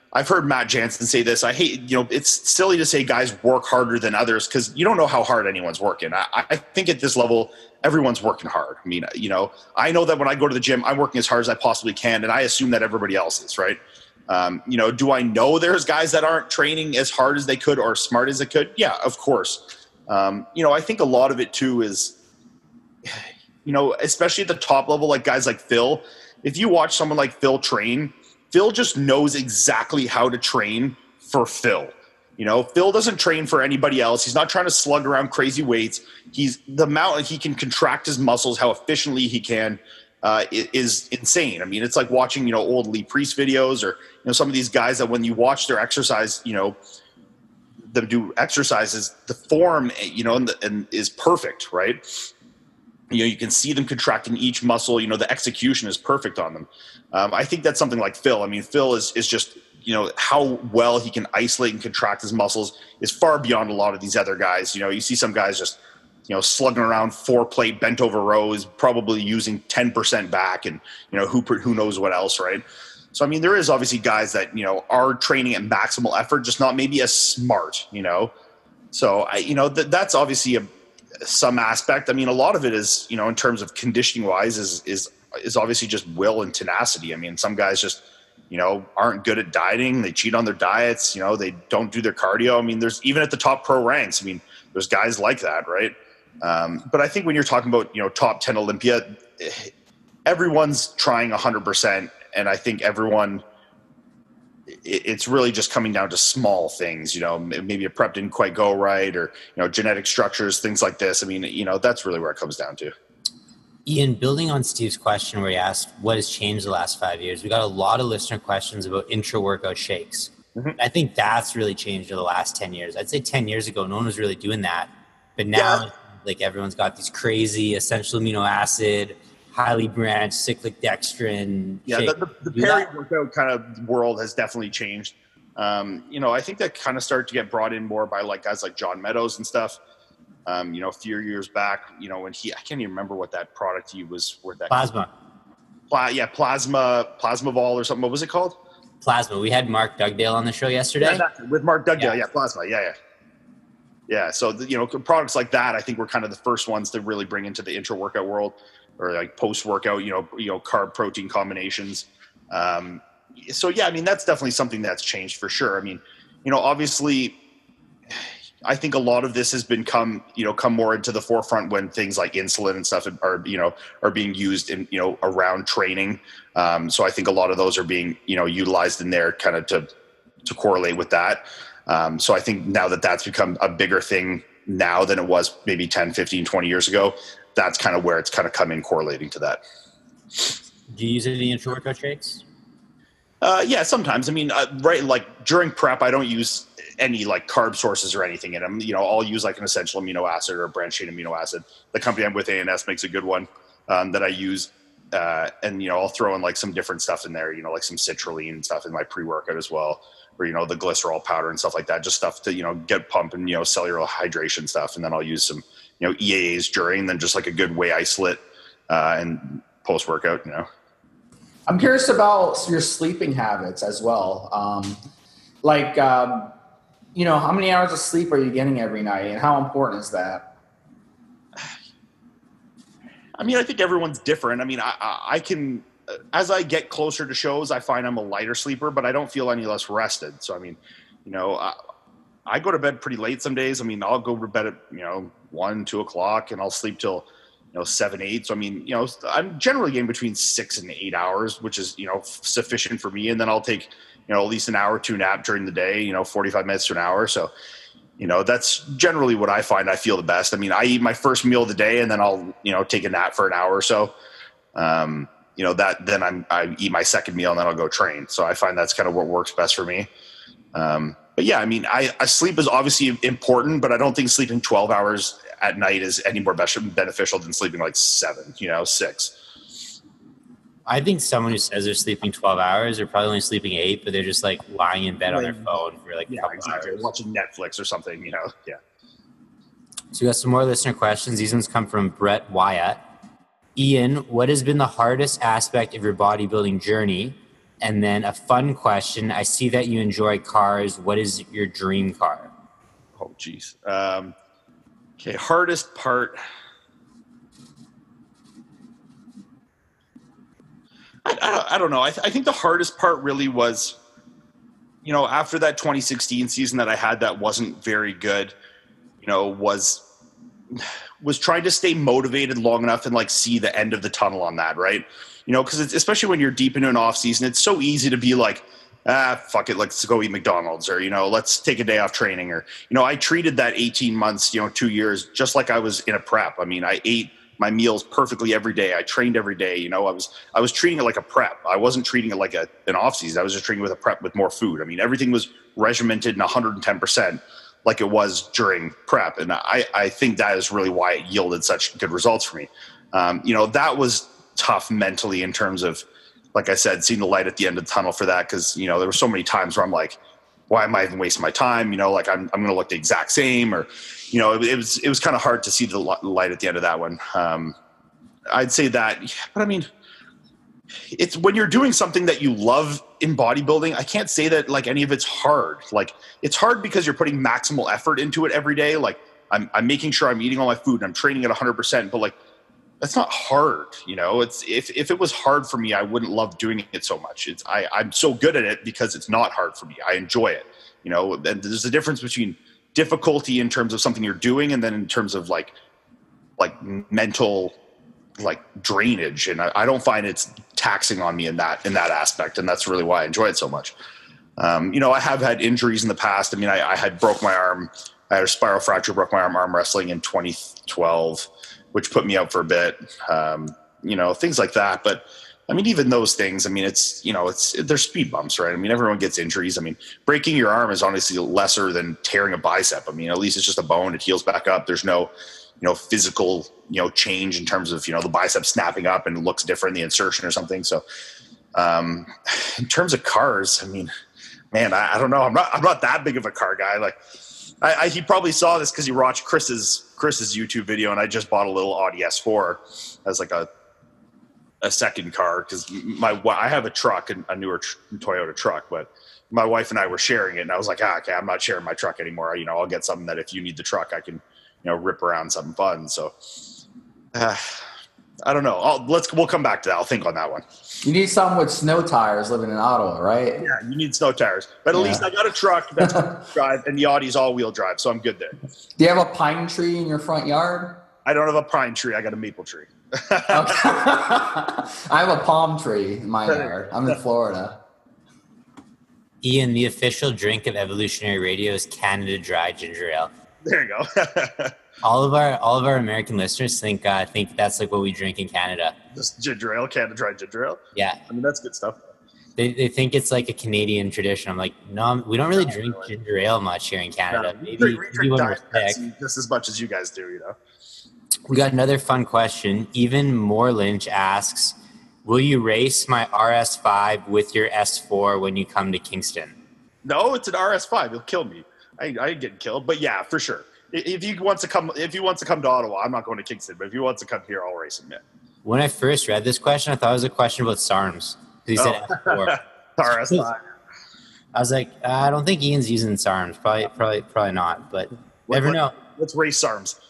I've heard Matt Jansen say this. I hate, you know, it's silly to say guys work harder than others because you don't know how hard anyone's working. I, I think at this level, everyone's working hard. I mean, you know, I know that when I go to the gym, I'm working as hard as I possibly can, and I assume that everybody else is, right? Um, you know, do I know there's guys that aren't training as hard as they could or smart as they could? Yeah, of course. Um, you know, I think a lot of it too is, you know, especially at the top level, like guys like Phil. If you watch someone like Phil train, Phil just knows exactly how to train for Phil. You know, Phil doesn't train for anybody else. He's not trying to slug around crazy weights. He's the amount he can contract his muscles, how efficiently he can, uh, is insane. I mean, it's like watching, you know, old Lee Priest videos or, you know, some of these guys that when you watch their exercise, you know, them do exercises, the form, you know, and, the, and is perfect, right? You know, you can see them contracting each muscle. You know, the execution is perfect on them. Um, I think that's something like Phil. I mean, Phil is is just, you know, how well he can isolate and contract his muscles is far beyond a lot of these other guys. You know, you see some guys just, you know, slugging around four plate bent over rows, probably using ten percent back and, you know, who who knows what else, right? So, I mean, there is obviously guys that, you know, are training at maximal effort, just not maybe as smart, you know. So, I, you know, th- that's obviously a some aspect. I mean, a lot of it is, you know, in terms of conditioning wise is, is, is obviously just will and tenacity. I mean, some guys just, you know, aren't good at dieting. They cheat on their diets. You know, they don't do their cardio. I mean, there's even at the top pro ranks. I mean, there's guys like that. Right. Um, but I think when you're talking about, you know, top ten Olympia, everyone's trying a hundred percent. And I think everyone, it's really just coming down to small things, you know, maybe a prep didn't quite go right or, you know, genetic structures, things like this. I mean, you know, that's really where it comes down to. Ian, building on Steve's question where he asked what has changed the last five years, we got a lot of listener questions about intra-workout shakes. Mm-hmm. I think that's really changed in the last ten years. I'd say ten years ago, no one was really doing that. But now, yeah. like everyone's got these crazy essential amino acid, highly branched cyclic dextrin. Yeah, the, the, the peri-workout kind of world has definitely changed. Um, you know, I think that kind of started to get brought in more by like guys like John Meadows and stuff. Um, you know, a few years back, you know, when he, I can't even remember what that product he was, where that Plasma. Pla- yeah, Plasma, Plasma Vol or something. What was it called? Plasma. We had Mark Dugdale on the show yesterday. Yeah, that's, with Mark Dugdale, yeah. yeah, Plasma, yeah, yeah. Yeah, so, the, you know, products like that, I think were kind of the first ones to really bring into the intra-workout world or like post-workout, you know, you know, carb-protein combinations. Um, so, yeah, I mean, that's definitely something that's changed for sure. I mean, you know, obviously – I think a lot of this has been come, you know, come more into the forefront when things like insulin and stuff are, you know, are being used in, you know, around training. Um, so I think a lot of those are being, you know, utilized in there kind of to, to correlate with that. Um, so I think now that that's become a bigger thing now than it was maybe ten, fifteen, twenty years ago, that's kind of where it's kind of come in correlating to that. Do you use any intra-workout shakes? Uh, yeah, sometimes. I mean, uh, right, like during prep, I don't use any like carb sources or anything in them. You know, I'll use like an essential amino acid or a branched chain amino acid. The company I'm with, A and S, makes a good one um, that I use. Uh, and, you know, I'll throw in like some different stuff in there, you know, like some citrulline and stuff in my pre-workout as well. Or, you know, the glycerol powder and stuff like that, just stuff to, you know, get pumping, you know, cellular hydration stuff. And then I'll use some, you know, E A As during, then just like a good whey isolate uh, and post-workout, you know. I'm curious about your sleeping habits as well. Um, like, um, you know, how many hours of sleep are you getting every night and how important is that? I mean, I think everyone's different. I mean, I, I, I can, as I get closer to shows, I find I'm a lighter sleeper, but I don't feel any less rested. So, I mean, you know, I, I go to bed pretty late some days. I mean, I'll go to bed at, you know, one, two o'clock and I'll sleep till, you know, seven, eight. So, I mean, you know, I'm generally getting between six and eight hours, which is, you know, sufficient for me. And then I'll take, you know, at least an hour or two nap during the day, you know, forty-five minutes to an hour. So, you know, that's generally what I find I feel the best. I mean, I eat my first meal of the day and then I'll, you know, take a nap for an hour or so. Um, you know, that then I'm, I eat my second meal and then I'll go train. So I find that's kind of what works best for me. Um, but yeah, I mean, I, I sleep is obviously important, but I don't think sleeping twelve hours at night is any more beneficial than sleeping like seven, you know, six. I think someone who says they're sleeping twelve hours are probably only sleeping eight, but they're just like lying in bed on their phone for like yeah, a couple exactly. hours. Watching Netflix or something, you know, yeah. So we got some more listener questions. These ones come from Brett Wyatt. Ian, what has been the hardest aspect of your bodybuilding journey? And then a fun question. I see that you enjoy cars. What is your dream car? Oh, geez. Um, okay, hardest part. I, I, I don't know. I, th- I think the hardest part really was, you know, after that twenty sixteen season that I had that wasn't very good, you know, was was trying to stay motivated long enough and like see the end of the tunnel on that, right? You know, because especially when you're deep into an off season, it's so easy to be like, ah, fuck it, let's go eat McDonald's, or, you know, let's take a day off training, or, you know, I treated that eighteen months, you know, two years, just like I was in a prep. I mean, I ate my meals perfectly every day. I trained every day. You know, I was I was treating it like a prep. I wasn't treating it like a, an off season. I was just treating it with a prep with more food. I mean, everything was regimented and one hundred ten percent like it was during prep, and I I think that is really why it yielded such good results for me. Um, you know, that was tough mentally in terms of, like I said, seeing the light at the end of the tunnel for that, because, you know, there were so many times where I'm like, why am I even wasting my time? You know, like I'm I'm going to look the exact same, or, you know, it, it was it was kind of hard to see the light at the end of that one. Um, I'd say that, but I mean, it's when you're doing something that you love in bodybuilding, I can't say that like any of it's hard. Like, it's hard because you're putting maximal effort into it every day. Like I'm I'm making sure I'm eating all my food and I'm training at one hundred percent, but like, that's not hard, you know. It's if, if it was hard for me, I wouldn't love doing it so much. It's I, I'm so good at it because it's not hard for me. I enjoy it, you know. And there's a difference between difficulty in terms of something you're doing, and then in terms of like like mental like drainage. And I, I don't find it's taxing on me in that in that aspect, and that's really why I enjoy it so much. Um, you know, I have had injuries in the past. I mean, I, I had broke my arm. I had a spiral fracture, broke my arm arm wrestling in twenty twelve. Which put me out for a bit, um, you know, things like that. But I mean, even those things, I mean, it's, you know, it's, they're speed bumps, right? I mean, everyone gets injuries. I mean, breaking your arm is honestly lesser than tearing a bicep. I mean, at least it's just a bone. It heals back up. There's no, you know, physical, you know, change in terms of, you know, the bicep snapping up and it looks different, the insertion or something. So um, in terms of cars, I mean, man, I, I don't know. I'm not, I'm not that big of a car guy. Like, I, I, he probably saw this because he watched Chris's Chris's YouTube video, and I just bought a little Audi S four as like a a second car because my I have a truck, a newer tr- Toyota truck, but my wife and I were sharing it, and I was like, ah, okay, I'm not sharing my truck anymore. You know, I'll get something that if you need the truck, I can, you know, rip around something fun. So uh, I don't know. I'll, let's we'll come back to that. I'll think on that one. You need someone with snow tires living in Ottawa, right? Yeah, you need snow tires. But at yeah. least I got a truck that's drive, and the Audi's all-wheel drive, so I'm good there. Do you have a pine tree in your front yard? I don't have a pine tree. I got a maple tree. Okay. I have a palm tree in my yard. I'm in Florida. Ian, the official drink of Evolutionary Radio is Canada Dry Ginger Ale. There you go. all of our all of our American listeners think uh, think that's like what we drink in Canada. Just ginger ale, Canada Dry ginger ale. Yeah, I mean that's good stuff. They they think it's like a Canadian tradition. I'm like, no, we don't really no, drink really. ginger ale much here in Canada. No, maybe, we drink, maybe when we're sick, just as much as you guys do, you know. We got another fun question. Even More Lynch asks, will you race my R S five with your S four when you come to Kingston? No, it's an R S five. You'll kill me. I, I ain't getting killed, but yeah, for sure. If he wants to come, if he wants to come to Ottawa, I'm not going to Kingston. But if he wants to come here, I'll race him. Yeah. When I first read this question, I thought it was a question about SARMs. He said oh. S four. R S five. I was like, I don't think Ian's using SARMs. Probably, probably, probably not. But what, never what, know. Let's race SARMs.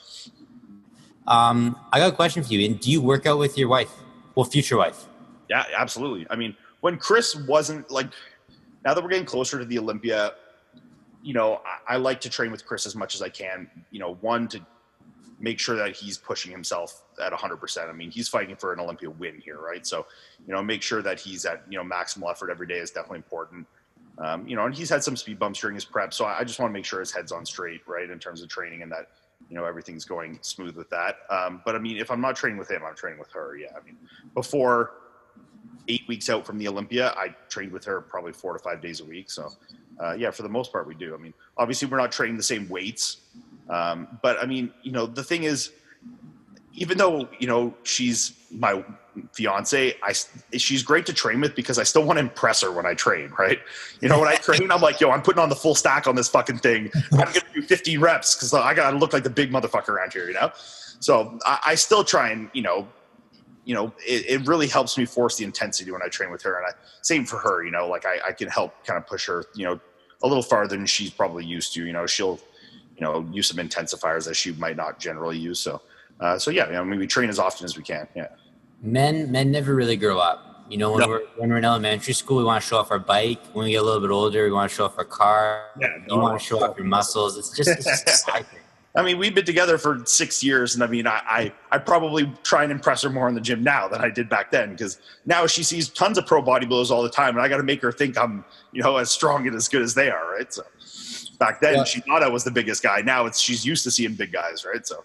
Um, I got a question for you. And do you work out with your wife? Well, future wife. Yeah, absolutely. I mean, when Chris wasn't like, now that we're getting closer to the Olympia, you know, I, I like to train with Chris as much as I can. You know, one, to make sure that he's pushing himself at one hundred percent. I mean, he's fighting for an Olympia win here, right? So, you know, make sure that he's at, you know, maximal effort every day is definitely important. Um, you know, and he's had some speed bumps during his prep. So I, I just want to make sure his head's on straight, right, in terms of training, and that, you know, everything's going smooth with that. Um, but, I mean, if I'm not training with him, I'm training with her, yeah. I mean, before eight weeks out from the Olympia, I trained with her probably four to five days a week. So, uh, yeah, for the most part, we do. I mean, obviously, we're not training the same weights. Um, but, I mean, you know, the thing is, even though, you know, she's my fiance, I, she's great to train with because I still want to impress her when I train, right? You know, when I train, I'm like, yo, I'm putting on the full stack on this fucking thing. I'm going to do fifteen reps because I got to look like the big motherfucker around here, you know? So I, I still try and, you know, you know, it, it really helps me force the intensity when I train with her. And I, same for her, you know, like I, I can help kind of push her, you know, a little farther than she's probably used to. You know, she'll, you know, use some intensifiers that she might not generally use. So, uh, so yeah, you know, I mean, we train as often as we can. Yeah. Men, men never really grow up. You know, when No. we're when we're in elementary school, we want to show off our bike. When we get a little bit older, we want to show off our car. Yeah, you no, want to show off your muscles. It's just, it's just a side thing. I mean, we've been together for six years, and I mean, I, I, I probably try and impress her more in the gym now than I did back then, because now she sees tons of pro bodybuilders all the time, and I got to make her think I'm, you know, as strong and as good as they are, right? So back then, Yeah. she thought I was the biggest guy. Now it's she's used to seeing big guys, right? So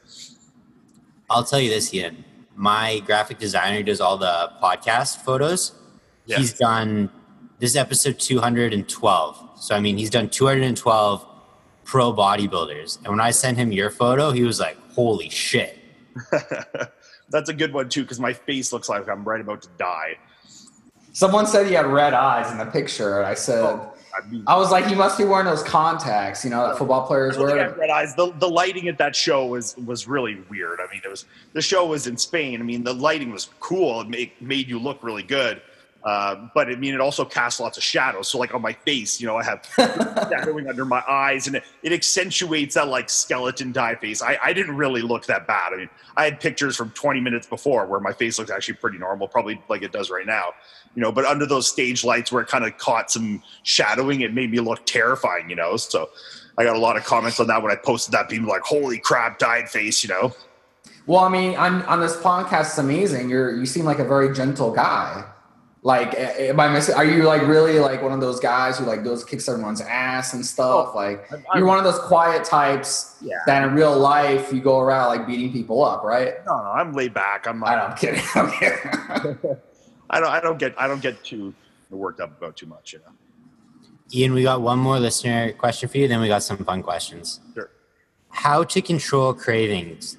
I'll tell you this, Ian. My graphic designer does all the podcast photos. Yeah. He's done this is episode two hundred twelve. So I mean, he's done two hundred twelve pro bodybuilders. And when I sent him your photo, he was like, "Holy shit!" that's a good one too, because my face looks like I'm right about to die. Someone said he had red eyes in the picture, and I said, Oh, I mean, I was like, he must be wearing those contacts, you know, that football players I don't think I wear. had red eyes. The, the lighting at that show was was really weird. I mean, it was the show was in Spain. I mean, the lighting was cool. It made made you look really good. Uh, but I mean, it also casts lots of shadows. So like on my face, you know, I have shadowing under my eyes, and it, it accentuates that like skeleton die face. I, I didn't really look that bad. I mean, I had pictures from twenty minutes before where my face looked actually pretty normal, probably like it does right now, you know, but under those stage lights where it kind of caught some shadowing, it made me look terrifying, you know? So I got a lot of comments on that when I posted that, people like, "Holy crap, died face," you know? Well, I mean, on, on this podcast, it's amazing. You're, you seem like a very gentle guy. Like, am I missing? Are you like really like one of those guys who like goes kicks everyone's ass and stuff? Oh, like, I'm- you're one of those quiet types Yeah. that in real life you go around like beating people up, right? No, no, I'm laid back. I'm I not, know, I'm kidding. I'm kidding. I don't, I don't get, I don't get too worked up about too much, you know? Ian, we got one more listener question for you. Then we got some fun questions. Sure. How to control cravings?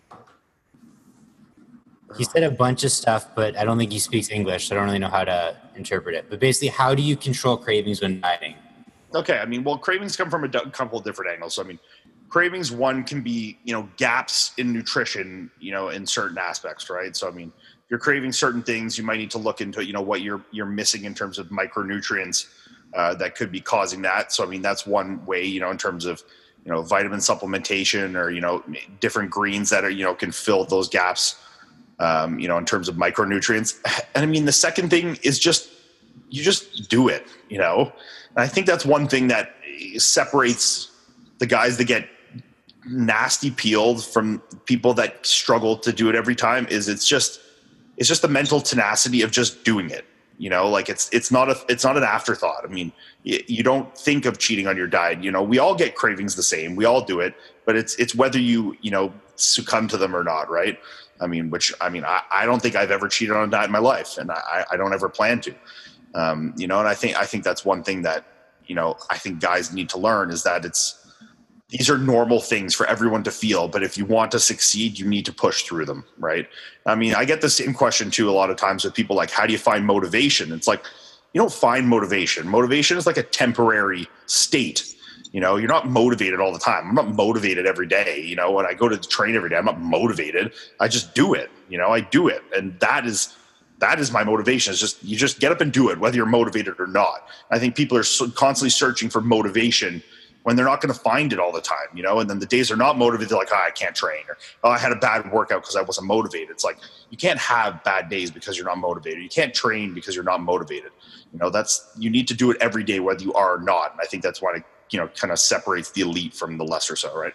He said a bunch of stuff, but I don't think he speaks English, so I don't really know how to interpret it. But basically, how do you control cravings when dieting? Okay, I mean, well, cravings come from a d- couple of different angles. So, I mean, cravings, one can be, you know, gaps in nutrition, you know, in certain aspects, right? So, I mean, if you're craving certain things, you might need to look into, you know, what you're you're missing in terms of micronutrients uh, that could be causing that. So, I mean, that's one way, you know, in terms of, you know, vitamin supplementation or, you know, different greens that are, you know, can fill those gaps. Um, you know, in terms of micronutrients. And I mean, the second thing is just, you just do it, you know? And I think that's one thing that separates the guys that get nasty peeled from people that struggle to do it every time is it's just, it's just the mental tenacity of just doing it. You know, like it's, it's not a, it's not an afterthought. I mean, you, you don't think of cheating on your diet. You know, we all get cravings the same. We all do it, but it's, it's whether you, you know, succumb to them or not. Right. I mean, which, I mean, I, I don't think I've ever cheated on a diet in my life, and I, I don't ever plan to, um, you know, and I think, I think that's one thing that, you know, I think guys need to learn is that it's, these are normal things for everyone to feel, but if you want to succeed, you need to push through them. Right. I mean, I get the same question too, a lot of times with people like, how do you find motivation? It's like, you don't find motivation. Motivation is like a temporary state. You know, you're not motivated all the time. I'm not motivated every day. You know, when I go to train every day, I'm not motivated. I just do it. You know, I do it. And that is, that is my motivation. It's just, you just get up and do it, whether you're motivated or not. I think people are so constantly searching for motivation when they're not going to find it all the time, you know, and then the days they're not motivated, they're like, oh, I can't train, or oh, I had a bad workout because I wasn't motivated. It's like, you can't have bad days because you're not motivated. You can't train because you're not motivated. You know, that's, you need to do it every day, whether you are or not. And I think that's why it, you know, kind of separates the elite from the lesser so, right?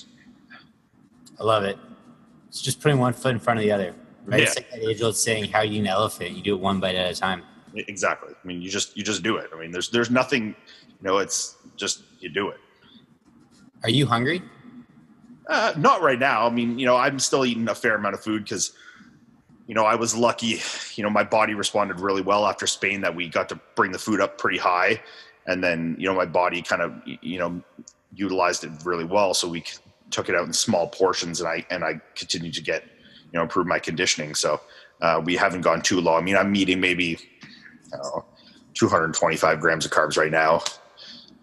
I love it. It's just putting one foot in front of the other, right? Yeah. It's like that age-old saying, how you eat an elephant, you do it one bite at a time. Exactly. I mean, you just, you just do it. I mean, there's, there's nothing, you know, it's just, you do it. Are you hungry? Uh, not right now. I mean, you know, I'm still eating a fair amount of food because, you know, I was lucky, you know, my body responded really well after Spain that we got to bring the food up pretty high. And then, you know, my body kind of, you know, utilized it really well. So we took it out in small portions and I, and I continued to get, you know, improve my conditioning. So uh, we haven't gone too low. I mean, I'm eating maybe, I don't know, two hundred twenty-five grams of carbs right now.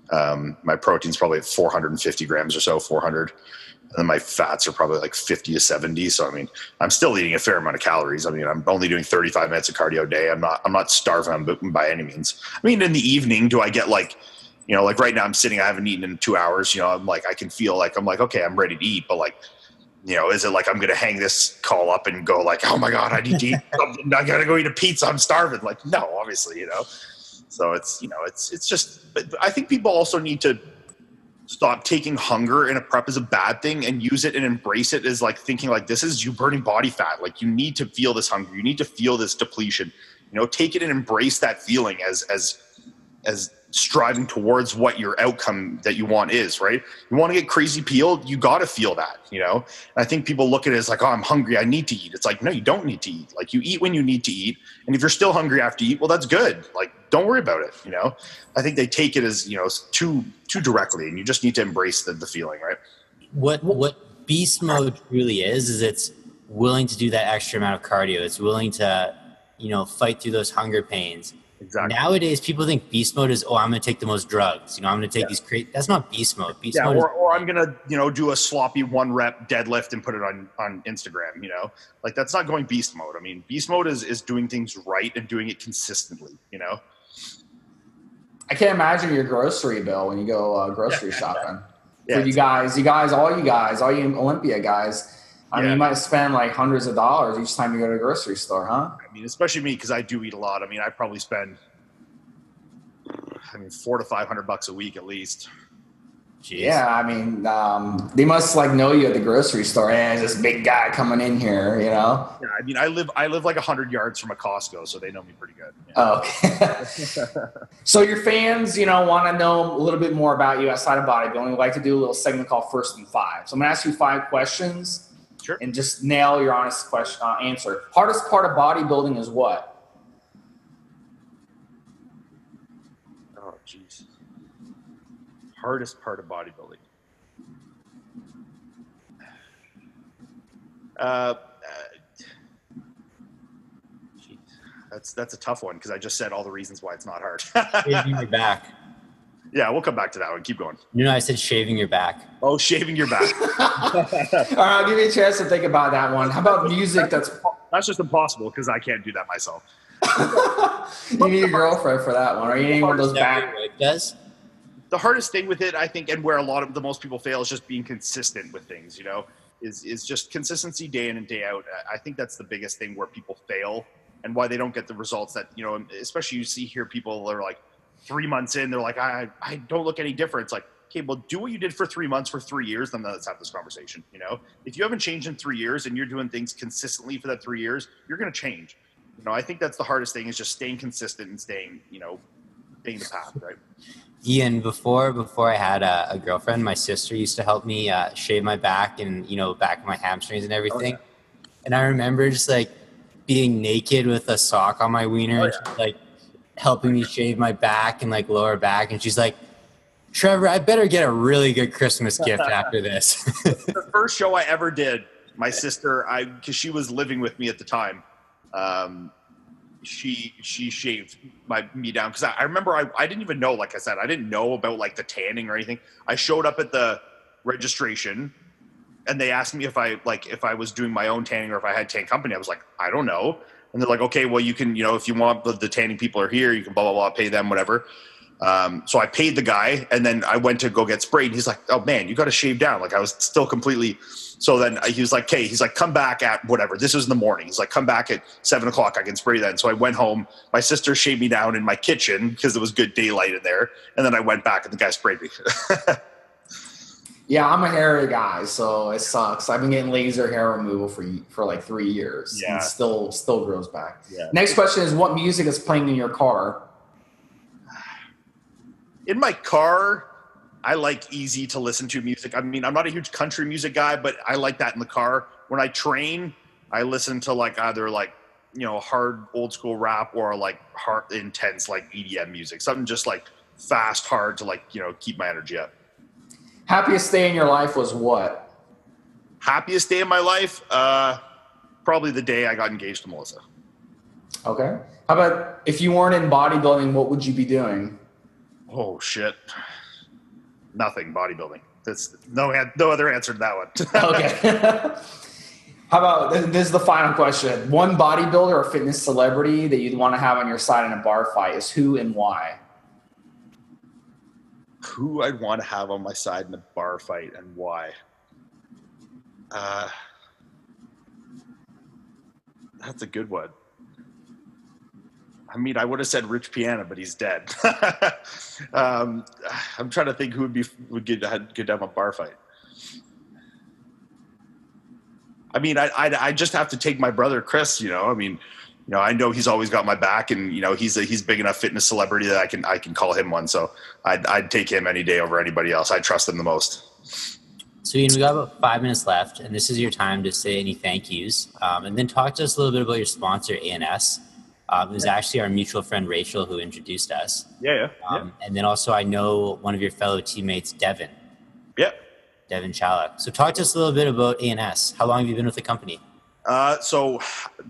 Um, my protein's probably four hundred fifty grams or so, four hundred. And then my fats are probably like fifty to seventy. So, I mean, I'm still eating a fair amount of calories. I mean, I'm only doing thirty-five minutes of cardio a day. I'm not, I'm not starving by any means. I mean, in the evening, do I get like, you know, like right now I'm sitting, I haven't eaten in two hours, you know, I'm like, I can feel like, I'm like, okay, I'm ready to eat. But like, you know, is it like, I'm going to hang this call up and go like, oh my God, I need to eat something. I got to go eat a pizza. I'm starving. Like, no, obviously, you know, so it's, you know, it's, it's just, but I think people also need to stop taking hunger in a prep as a bad thing and use it and embrace it as like thinking like this is you burning body fat. Like you need to feel this hunger. You need to feel this depletion, you know, take it and embrace that feeling as, as, as striving towards what your outcome that you want is, right? You want to get crazy peeled, you got to feel that, you know? And I think people look at it as like, oh, I'm hungry, I need to eat. It's like, no, you don't need to eat. Like you eat when you need to eat. And if you're still hungry after you eat, well, that's good. Like, don't worry about it, you know? I think they take it as, you know, too, too directly, and you just need to embrace the, the feeling, right? What, what beast mode truly is, is it's willing to do that extra amount of cardio. It's willing to, you know, fight through those hunger pains. Exactly. Nowadays, people think beast mode is, oh, I'm going to take the most drugs. You know, I'm going to take yeah. these crazy. That's not beast mode. Beast yeah, mode or, is- or I'm going to, you know, do a sloppy one rep deadlift and put it on, on Instagram, you know, like that's not going beast mode. I mean, beast mode is, is doing things right and doing it consistently, you know? I can't imagine your grocery bill when you go uh, grocery shopping. Yeah, For you guys, you guys, all you guys, all you Olympia guys, I yeah. mean, you might spend like hundreds of dollars each time you go to a grocery store, huh? I mean, especially me, because I do eat a lot. I mean, I probably spend, I mean, four to five hundred bucks a week at least. Jeez. Yeah, I mean, um, they must like know you at the grocery store. Hey, there's this big guy coming in here, you know? Yeah, I mean, I live I live like a hundred yards from a Costco, so they know me pretty good. Yeah. Oh, okay. So your fans, you know, want to know a little bit more about you outside of bodybuilding. We like to do a little segment called First and Five. So I'm gonna ask you five questions, sure, and just nail your honest question uh, answer. Hardest part of bodybuilding is what? Oh, jeez. Hardest part of bodybuilding. Uh, uh, geez. That's that's a tough one because I just said all the reasons why it's not hard. Shaving your back. Yeah, we'll come back to that one. Keep going. You know, I said shaving your back. Oh, shaving your back. All right, I'll give you a chance to think about that one. How about music that's... That's just impossible because I can't do that myself. You need a girlfriend for that one. Or you need one of those back... Does? The hardest thing with it, I think, and where a lot of the most people fail is just being consistent with things, you know, is, is just consistency day in and day out. I think that's the biggest thing where people fail and why they don't get the results that, you know, especially you see here people that are like three months in, they're like, I, I don't look any different. It's like, okay, well, do what you did for three months for three years, then let's have this conversation. You know, if you haven't changed in three years and you're doing things consistently for that three years, you're going to change. You know, I think that's the hardest thing is just staying consistent and staying, you know, staying the path, right? Ian, before before I had a, a girlfriend, my sister used to help me uh, shave my back and, you know, back of my hamstrings and everything. Oh, yeah. And I remember just like being naked with a sock on my wiener, oh, and yeah. she's, like helping me shave my back and like lower back. And she's like, Trevor, I better get a really good Christmas gift after this. The first show I ever did, my sister, I because she was living with me at the time, um, she she shaved my me down because I, I remember I, I didn't even know, like I said, I didn't know about like the tanning or anything. I showed up at the registration and they asked me if I like if I was doing my own tanning or if I had tan company. I was like, I don't know. And they're like, okay, well you can, you know, if you want the, the tanning people are here, you can blah blah blah, pay them whatever. Um, so I paid the guy and then I went to go get sprayed. And he's like, oh man, you got to shave down. Like I was still completely. So then he was like, okay, he's like, come back at whatever. This was in the morning. He's like, come back at seven o'clock. I can spray that. And so I went home. My sister shaved me down in my kitchen because it was good daylight in there. And then I went back and the guy sprayed me. Yeah, I'm a hairy guy, so it sucks. I've been getting laser hair removal for for like three years. Yeah. And still still grows back. Yeah. Next question is, what music is playing in your car? In my car, I like easy to listen to music. I mean, I'm not a huge country music guy, but I like that in the car. When I train, I listen to like either like, you know, hard old school rap or like hard intense like E D M music. Something just like fast, hard to like, you know, keep my energy up. Happiest day in your life was what? Happiest day in my life? Uh, probably the day I got engaged to Melissa. Okay. How about if you weren't in bodybuilding, what would you be doing? Oh shit. nothing bodybuilding. That's no no other answer to that one. Okay. How about this is the final question. One bodybuilder or fitness celebrity that you'd want to have on your side in a bar fight is who and why? Who I'd want to have on my side in a bar fight and why? Uh, that's a good one. I mean, I would have said Rich Piana, but he's dead. um, I'm trying to think who would be would get good to have a bar fight. I mean, I I I just have to take my brother Chris. You know, I mean, you know, I know he's always got my back, and you know, he's a he's big enough fitness celebrity that I can I can call him one. So I'd I'd take him any day over anybody else. I trust him the most. So Ian, we got about five minutes left, and this is your time to say any thank yous, um, and then talk to us a little bit about your sponsor, A N S. Um, it was actually our mutual friend Rachel who introduced us. Yeah, yeah. Um, yeah. And then also I know one of your fellow teammates, Devin. Yeah. Devin Chalak. So talk to us a little bit about A N S. How long have you been with the company? Uh, so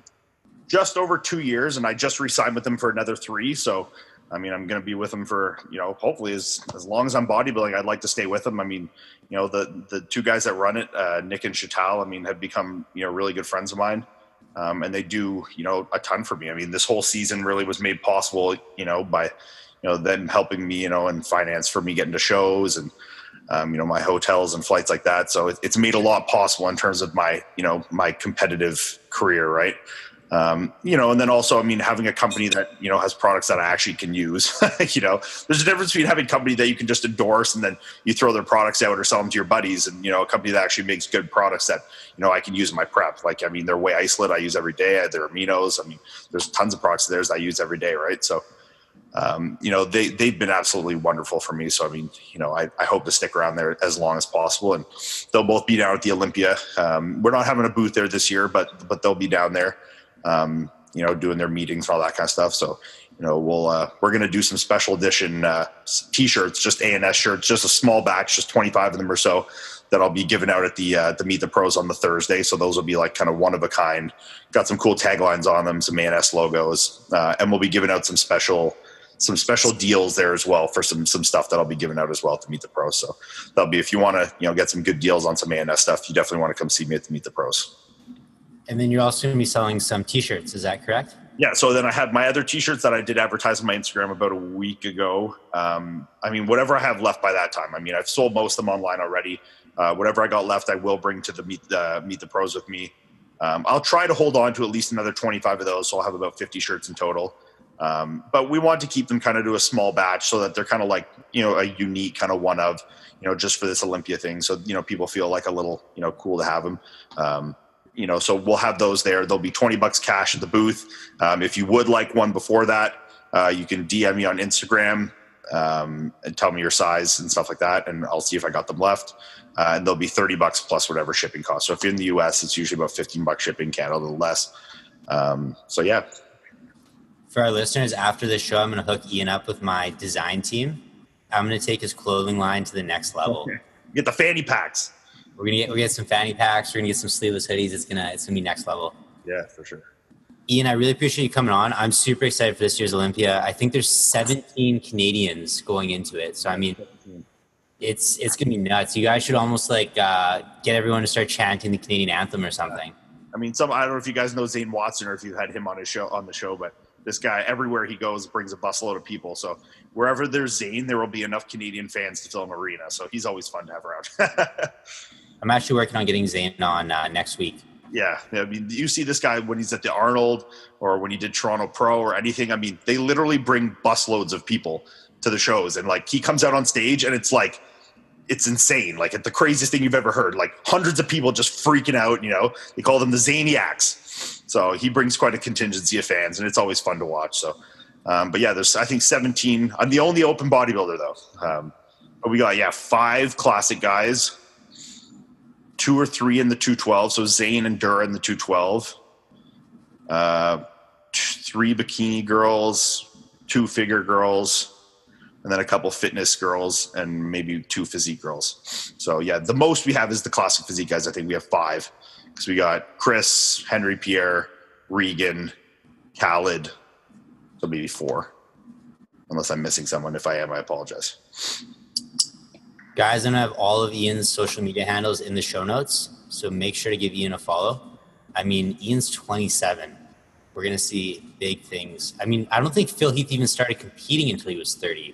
just over two years, and I just re-signed with them for another three. So, I mean, I'm going to be with them for, you know, hopefully as, as long as I'm bodybuilding, I'd like to stay with them. I mean, you know, the, the two guys that run it, uh, Nick and Chatal, I mean, have become, you know, really good friends of mine. Um, and they do, you know, a ton for me. I mean, this whole season really was made possible, you know, by, you know, them helping me, you know, and finance for me getting to shows and, um, you know, my hotels and flights like that. So it, it's made a lot possible in terms of my, you know, my competitive career. Right. Um, you know, and then also, I mean, having a company that, you know, has products that I actually can use, you know, there's a difference between having a company that you can just endorse and then you throw their products out or sell them to your buddies, and, you know, a company that actually makes good products that, you know, I can use in my prep. Like, I mean, their whey isolate I use every day. Their aminos. I mean, there's tons of products of theirs I use every day. Right. So, um, you know, they, they've been absolutely wonderful for me. So, I mean, you know, I, I hope to stick around there as long as possible, and they'll both be down at the Olympia. Um, we're not having a booth there this year, but, but they'll be down there. Um, you know, doing their meetings and all that kind of stuff. So, you know, we'll, uh, we're going to do some special edition, uh, t-shirts, just A N S shirts, just a small batch, just twenty-five of them or so, that I'll be giving out at the, uh, the Meet the Pros on the Thursday. So those will be like kind of one of a kind, got some cool taglines on them, some A N S logos, uh, and we'll be giving out some special, some special deals there as well for some, some stuff that I'll be giving out as well to Meet the Pros. So that'll be, if you want to, you know, get some good deals on some A N S stuff, you definitely want to come see me at the Meet the Pros. And then you're also going to be selling some t-shirts. Is that correct? Yeah. So then I had my other t-shirts that I did advertise on my Instagram about a week ago. Um, I mean, whatever I have left by that time. I mean, I've sold most of them online already. Uh, whatever I got left, I will bring to the meet, uh, meet the pros with me. Um, I'll try to hold on to at least another twenty-five of those. So I'll have about fifty shirts in total. Um, but we want to keep them kind of to a small batch so that they're kind of like, you know, a unique kind of one of, you know, just for this Olympia thing. So, you know, people feel like a little, you know, cool to have them. Um, You know, so we'll have those there. They'll be twenty bucks cash at the booth. Um, if you would like one before that, uh, you can D M me on Instagram um, and tell me your size and stuff like that, and I'll see if I got them left. Uh, and they'll be thirty bucks plus whatever shipping costs. So if you're in the U S, it's usually about fifteen bucks shipping, Canada a little less. Um, so yeah. For our listeners, after this show, I'm going to hook Ian up with my design team. I'm going to take his clothing line to the next level. Okay. Get the fanny packs. We're gonna get we get some fanny packs. We're gonna get some sleeveless hoodies. It's gonna it's gonna be next level. Yeah, for sure. Ian, I really appreciate you coming on. I'm super excited for this year's Olympia. I think there's seventeen Canadians going into it. So I mean, it's it's gonna be nuts. You guys should almost like uh, get everyone to start chanting the Canadian anthem or something. I mean, some I don't know if you guys know Zane Watson or if you had him on his show on the show, but this guy everywhere he goes brings a busload of people. So wherever there's Zane, there will be enough Canadian fans to fill an arena. So he's always fun to have around. I'm actually working on getting Zane on uh, next week. Yeah. I mean, you see this guy when he's at the Arnold or when he did Toronto Pro or anything. I mean, they literally bring busloads of people to the shows, and like he comes out on stage and it's like, it's insane. Like it's the craziest thing you've ever heard, like hundreds of people just freaking out, you know, they call them the Zaniacs. So he brings quite a contingency of fans, and it's always fun to watch. So, um, but yeah, there's, I think seventeen, I'm the only open bodybuilder though. Um, but we got, yeah, five classic guys, two or three in the two twelve. So Zane and Dura in the two twelve, uh, three bikini girls, two figure girls, and then a couple fitness girls and maybe two physique girls. So yeah, the most we have is the classic physique guys. I think we have five because we got Chris, Henry Pierre, Regan, Khaled. So maybe four, unless I'm missing someone. If I am, I apologize. Guys, I'm going to have all of Ian's social media handles in the show notes, so make sure to give Ian a follow. I mean, Ian's twenty-seven. We're going to see big things. I mean, I don't think Phil Heath even started competing until he was thirty.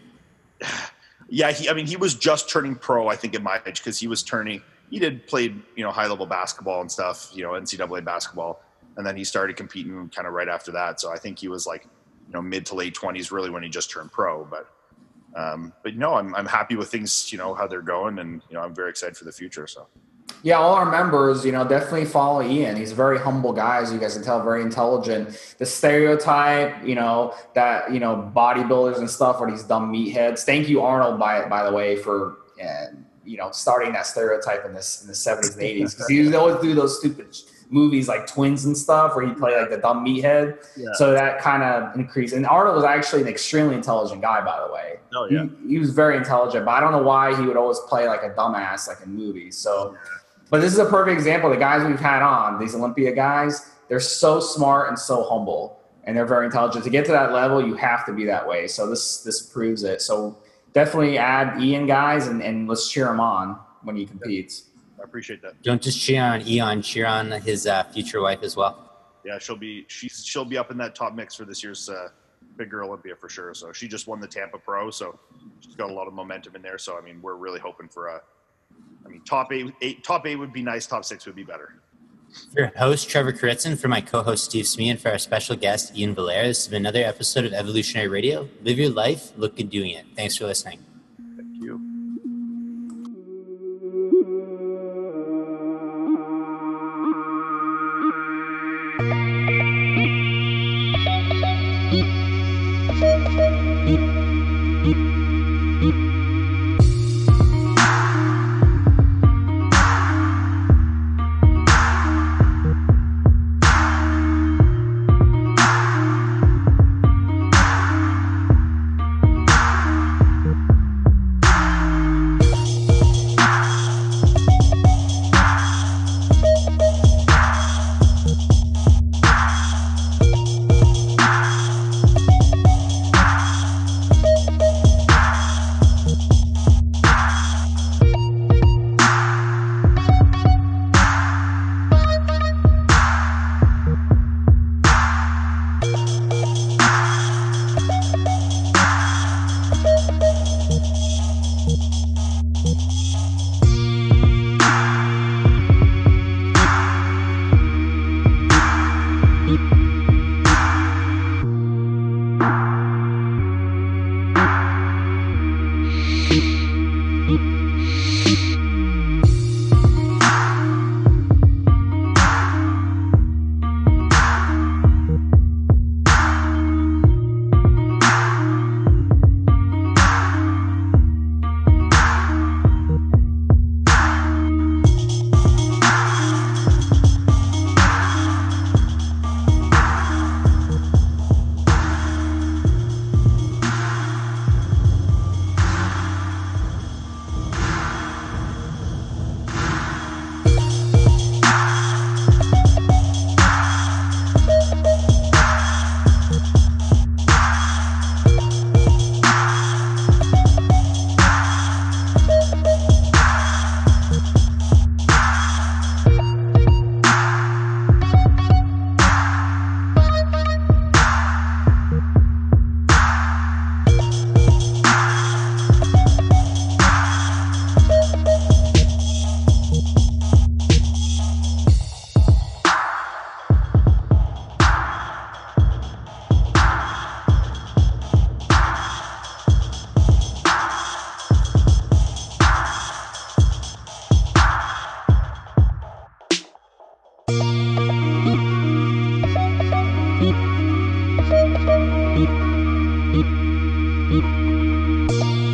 Yeah, he, I mean, he was just turning pro, I think, at my age, because he was turning – he did play, you know, high-level basketball and stuff, you know, N C double A basketball, and then he started competing kind of right after that. So I think he was like, you know, mid to late twenties really when he just turned pro. But, um, but no, I'm I'm happy with things, you know, how they're going, and, you know, I'm very excited for the future, so. Yeah, all our members, you know, definitely follow Ian. He's a very humble guy, as you guys can tell, very intelligent. The stereotype, you know, that, you know, bodybuilders and stuff are these dumb meatheads. Thank you, Arnold, by by the way, for, uh, you know, starting that stereotype in this in the seventies and eighties. Because he would always do those stupid movies like Twins and stuff where he'd play like the dumb meathead. Yeah. So that kind of increased. And Arnold was actually an extremely intelligent guy, by the way. Oh, yeah. He, he was very intelligent, but I don't know why he would always play like a dumbass like in movies. So, but this is a perfect example. The guys we've had on, these Olympia guys, they're so smart and so humble, and they're very intelligent. To get to that level, you have to be that way. So this this proves it. So definitely add Ian, guys, and, and let's cheer him on when he competes. I appreciate that. Don't just cheer on Ian, cheer on his uh, future wife as well. Yeah, she'll be she's she'll be up in that top mix for this year's uh, Big Girl Olympia for sure. So she just won the Tampa Pro, so she's got a lot of momentum in there. So I mean, we're really hoping for a. I mean, top eight, eight, top eight would be nice. Top six would be better. For your host, Trevor Kuritzin, for my co-host, Steve Smee, and for our special guest, Ian Valera, this has been another episode of Evolutionary Radio. Live your life, look good doing it. Thanks for listening. Thank you.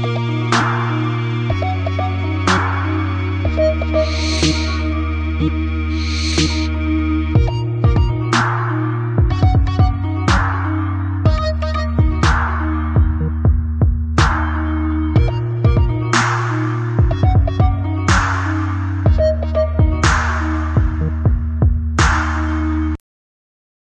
Thank you.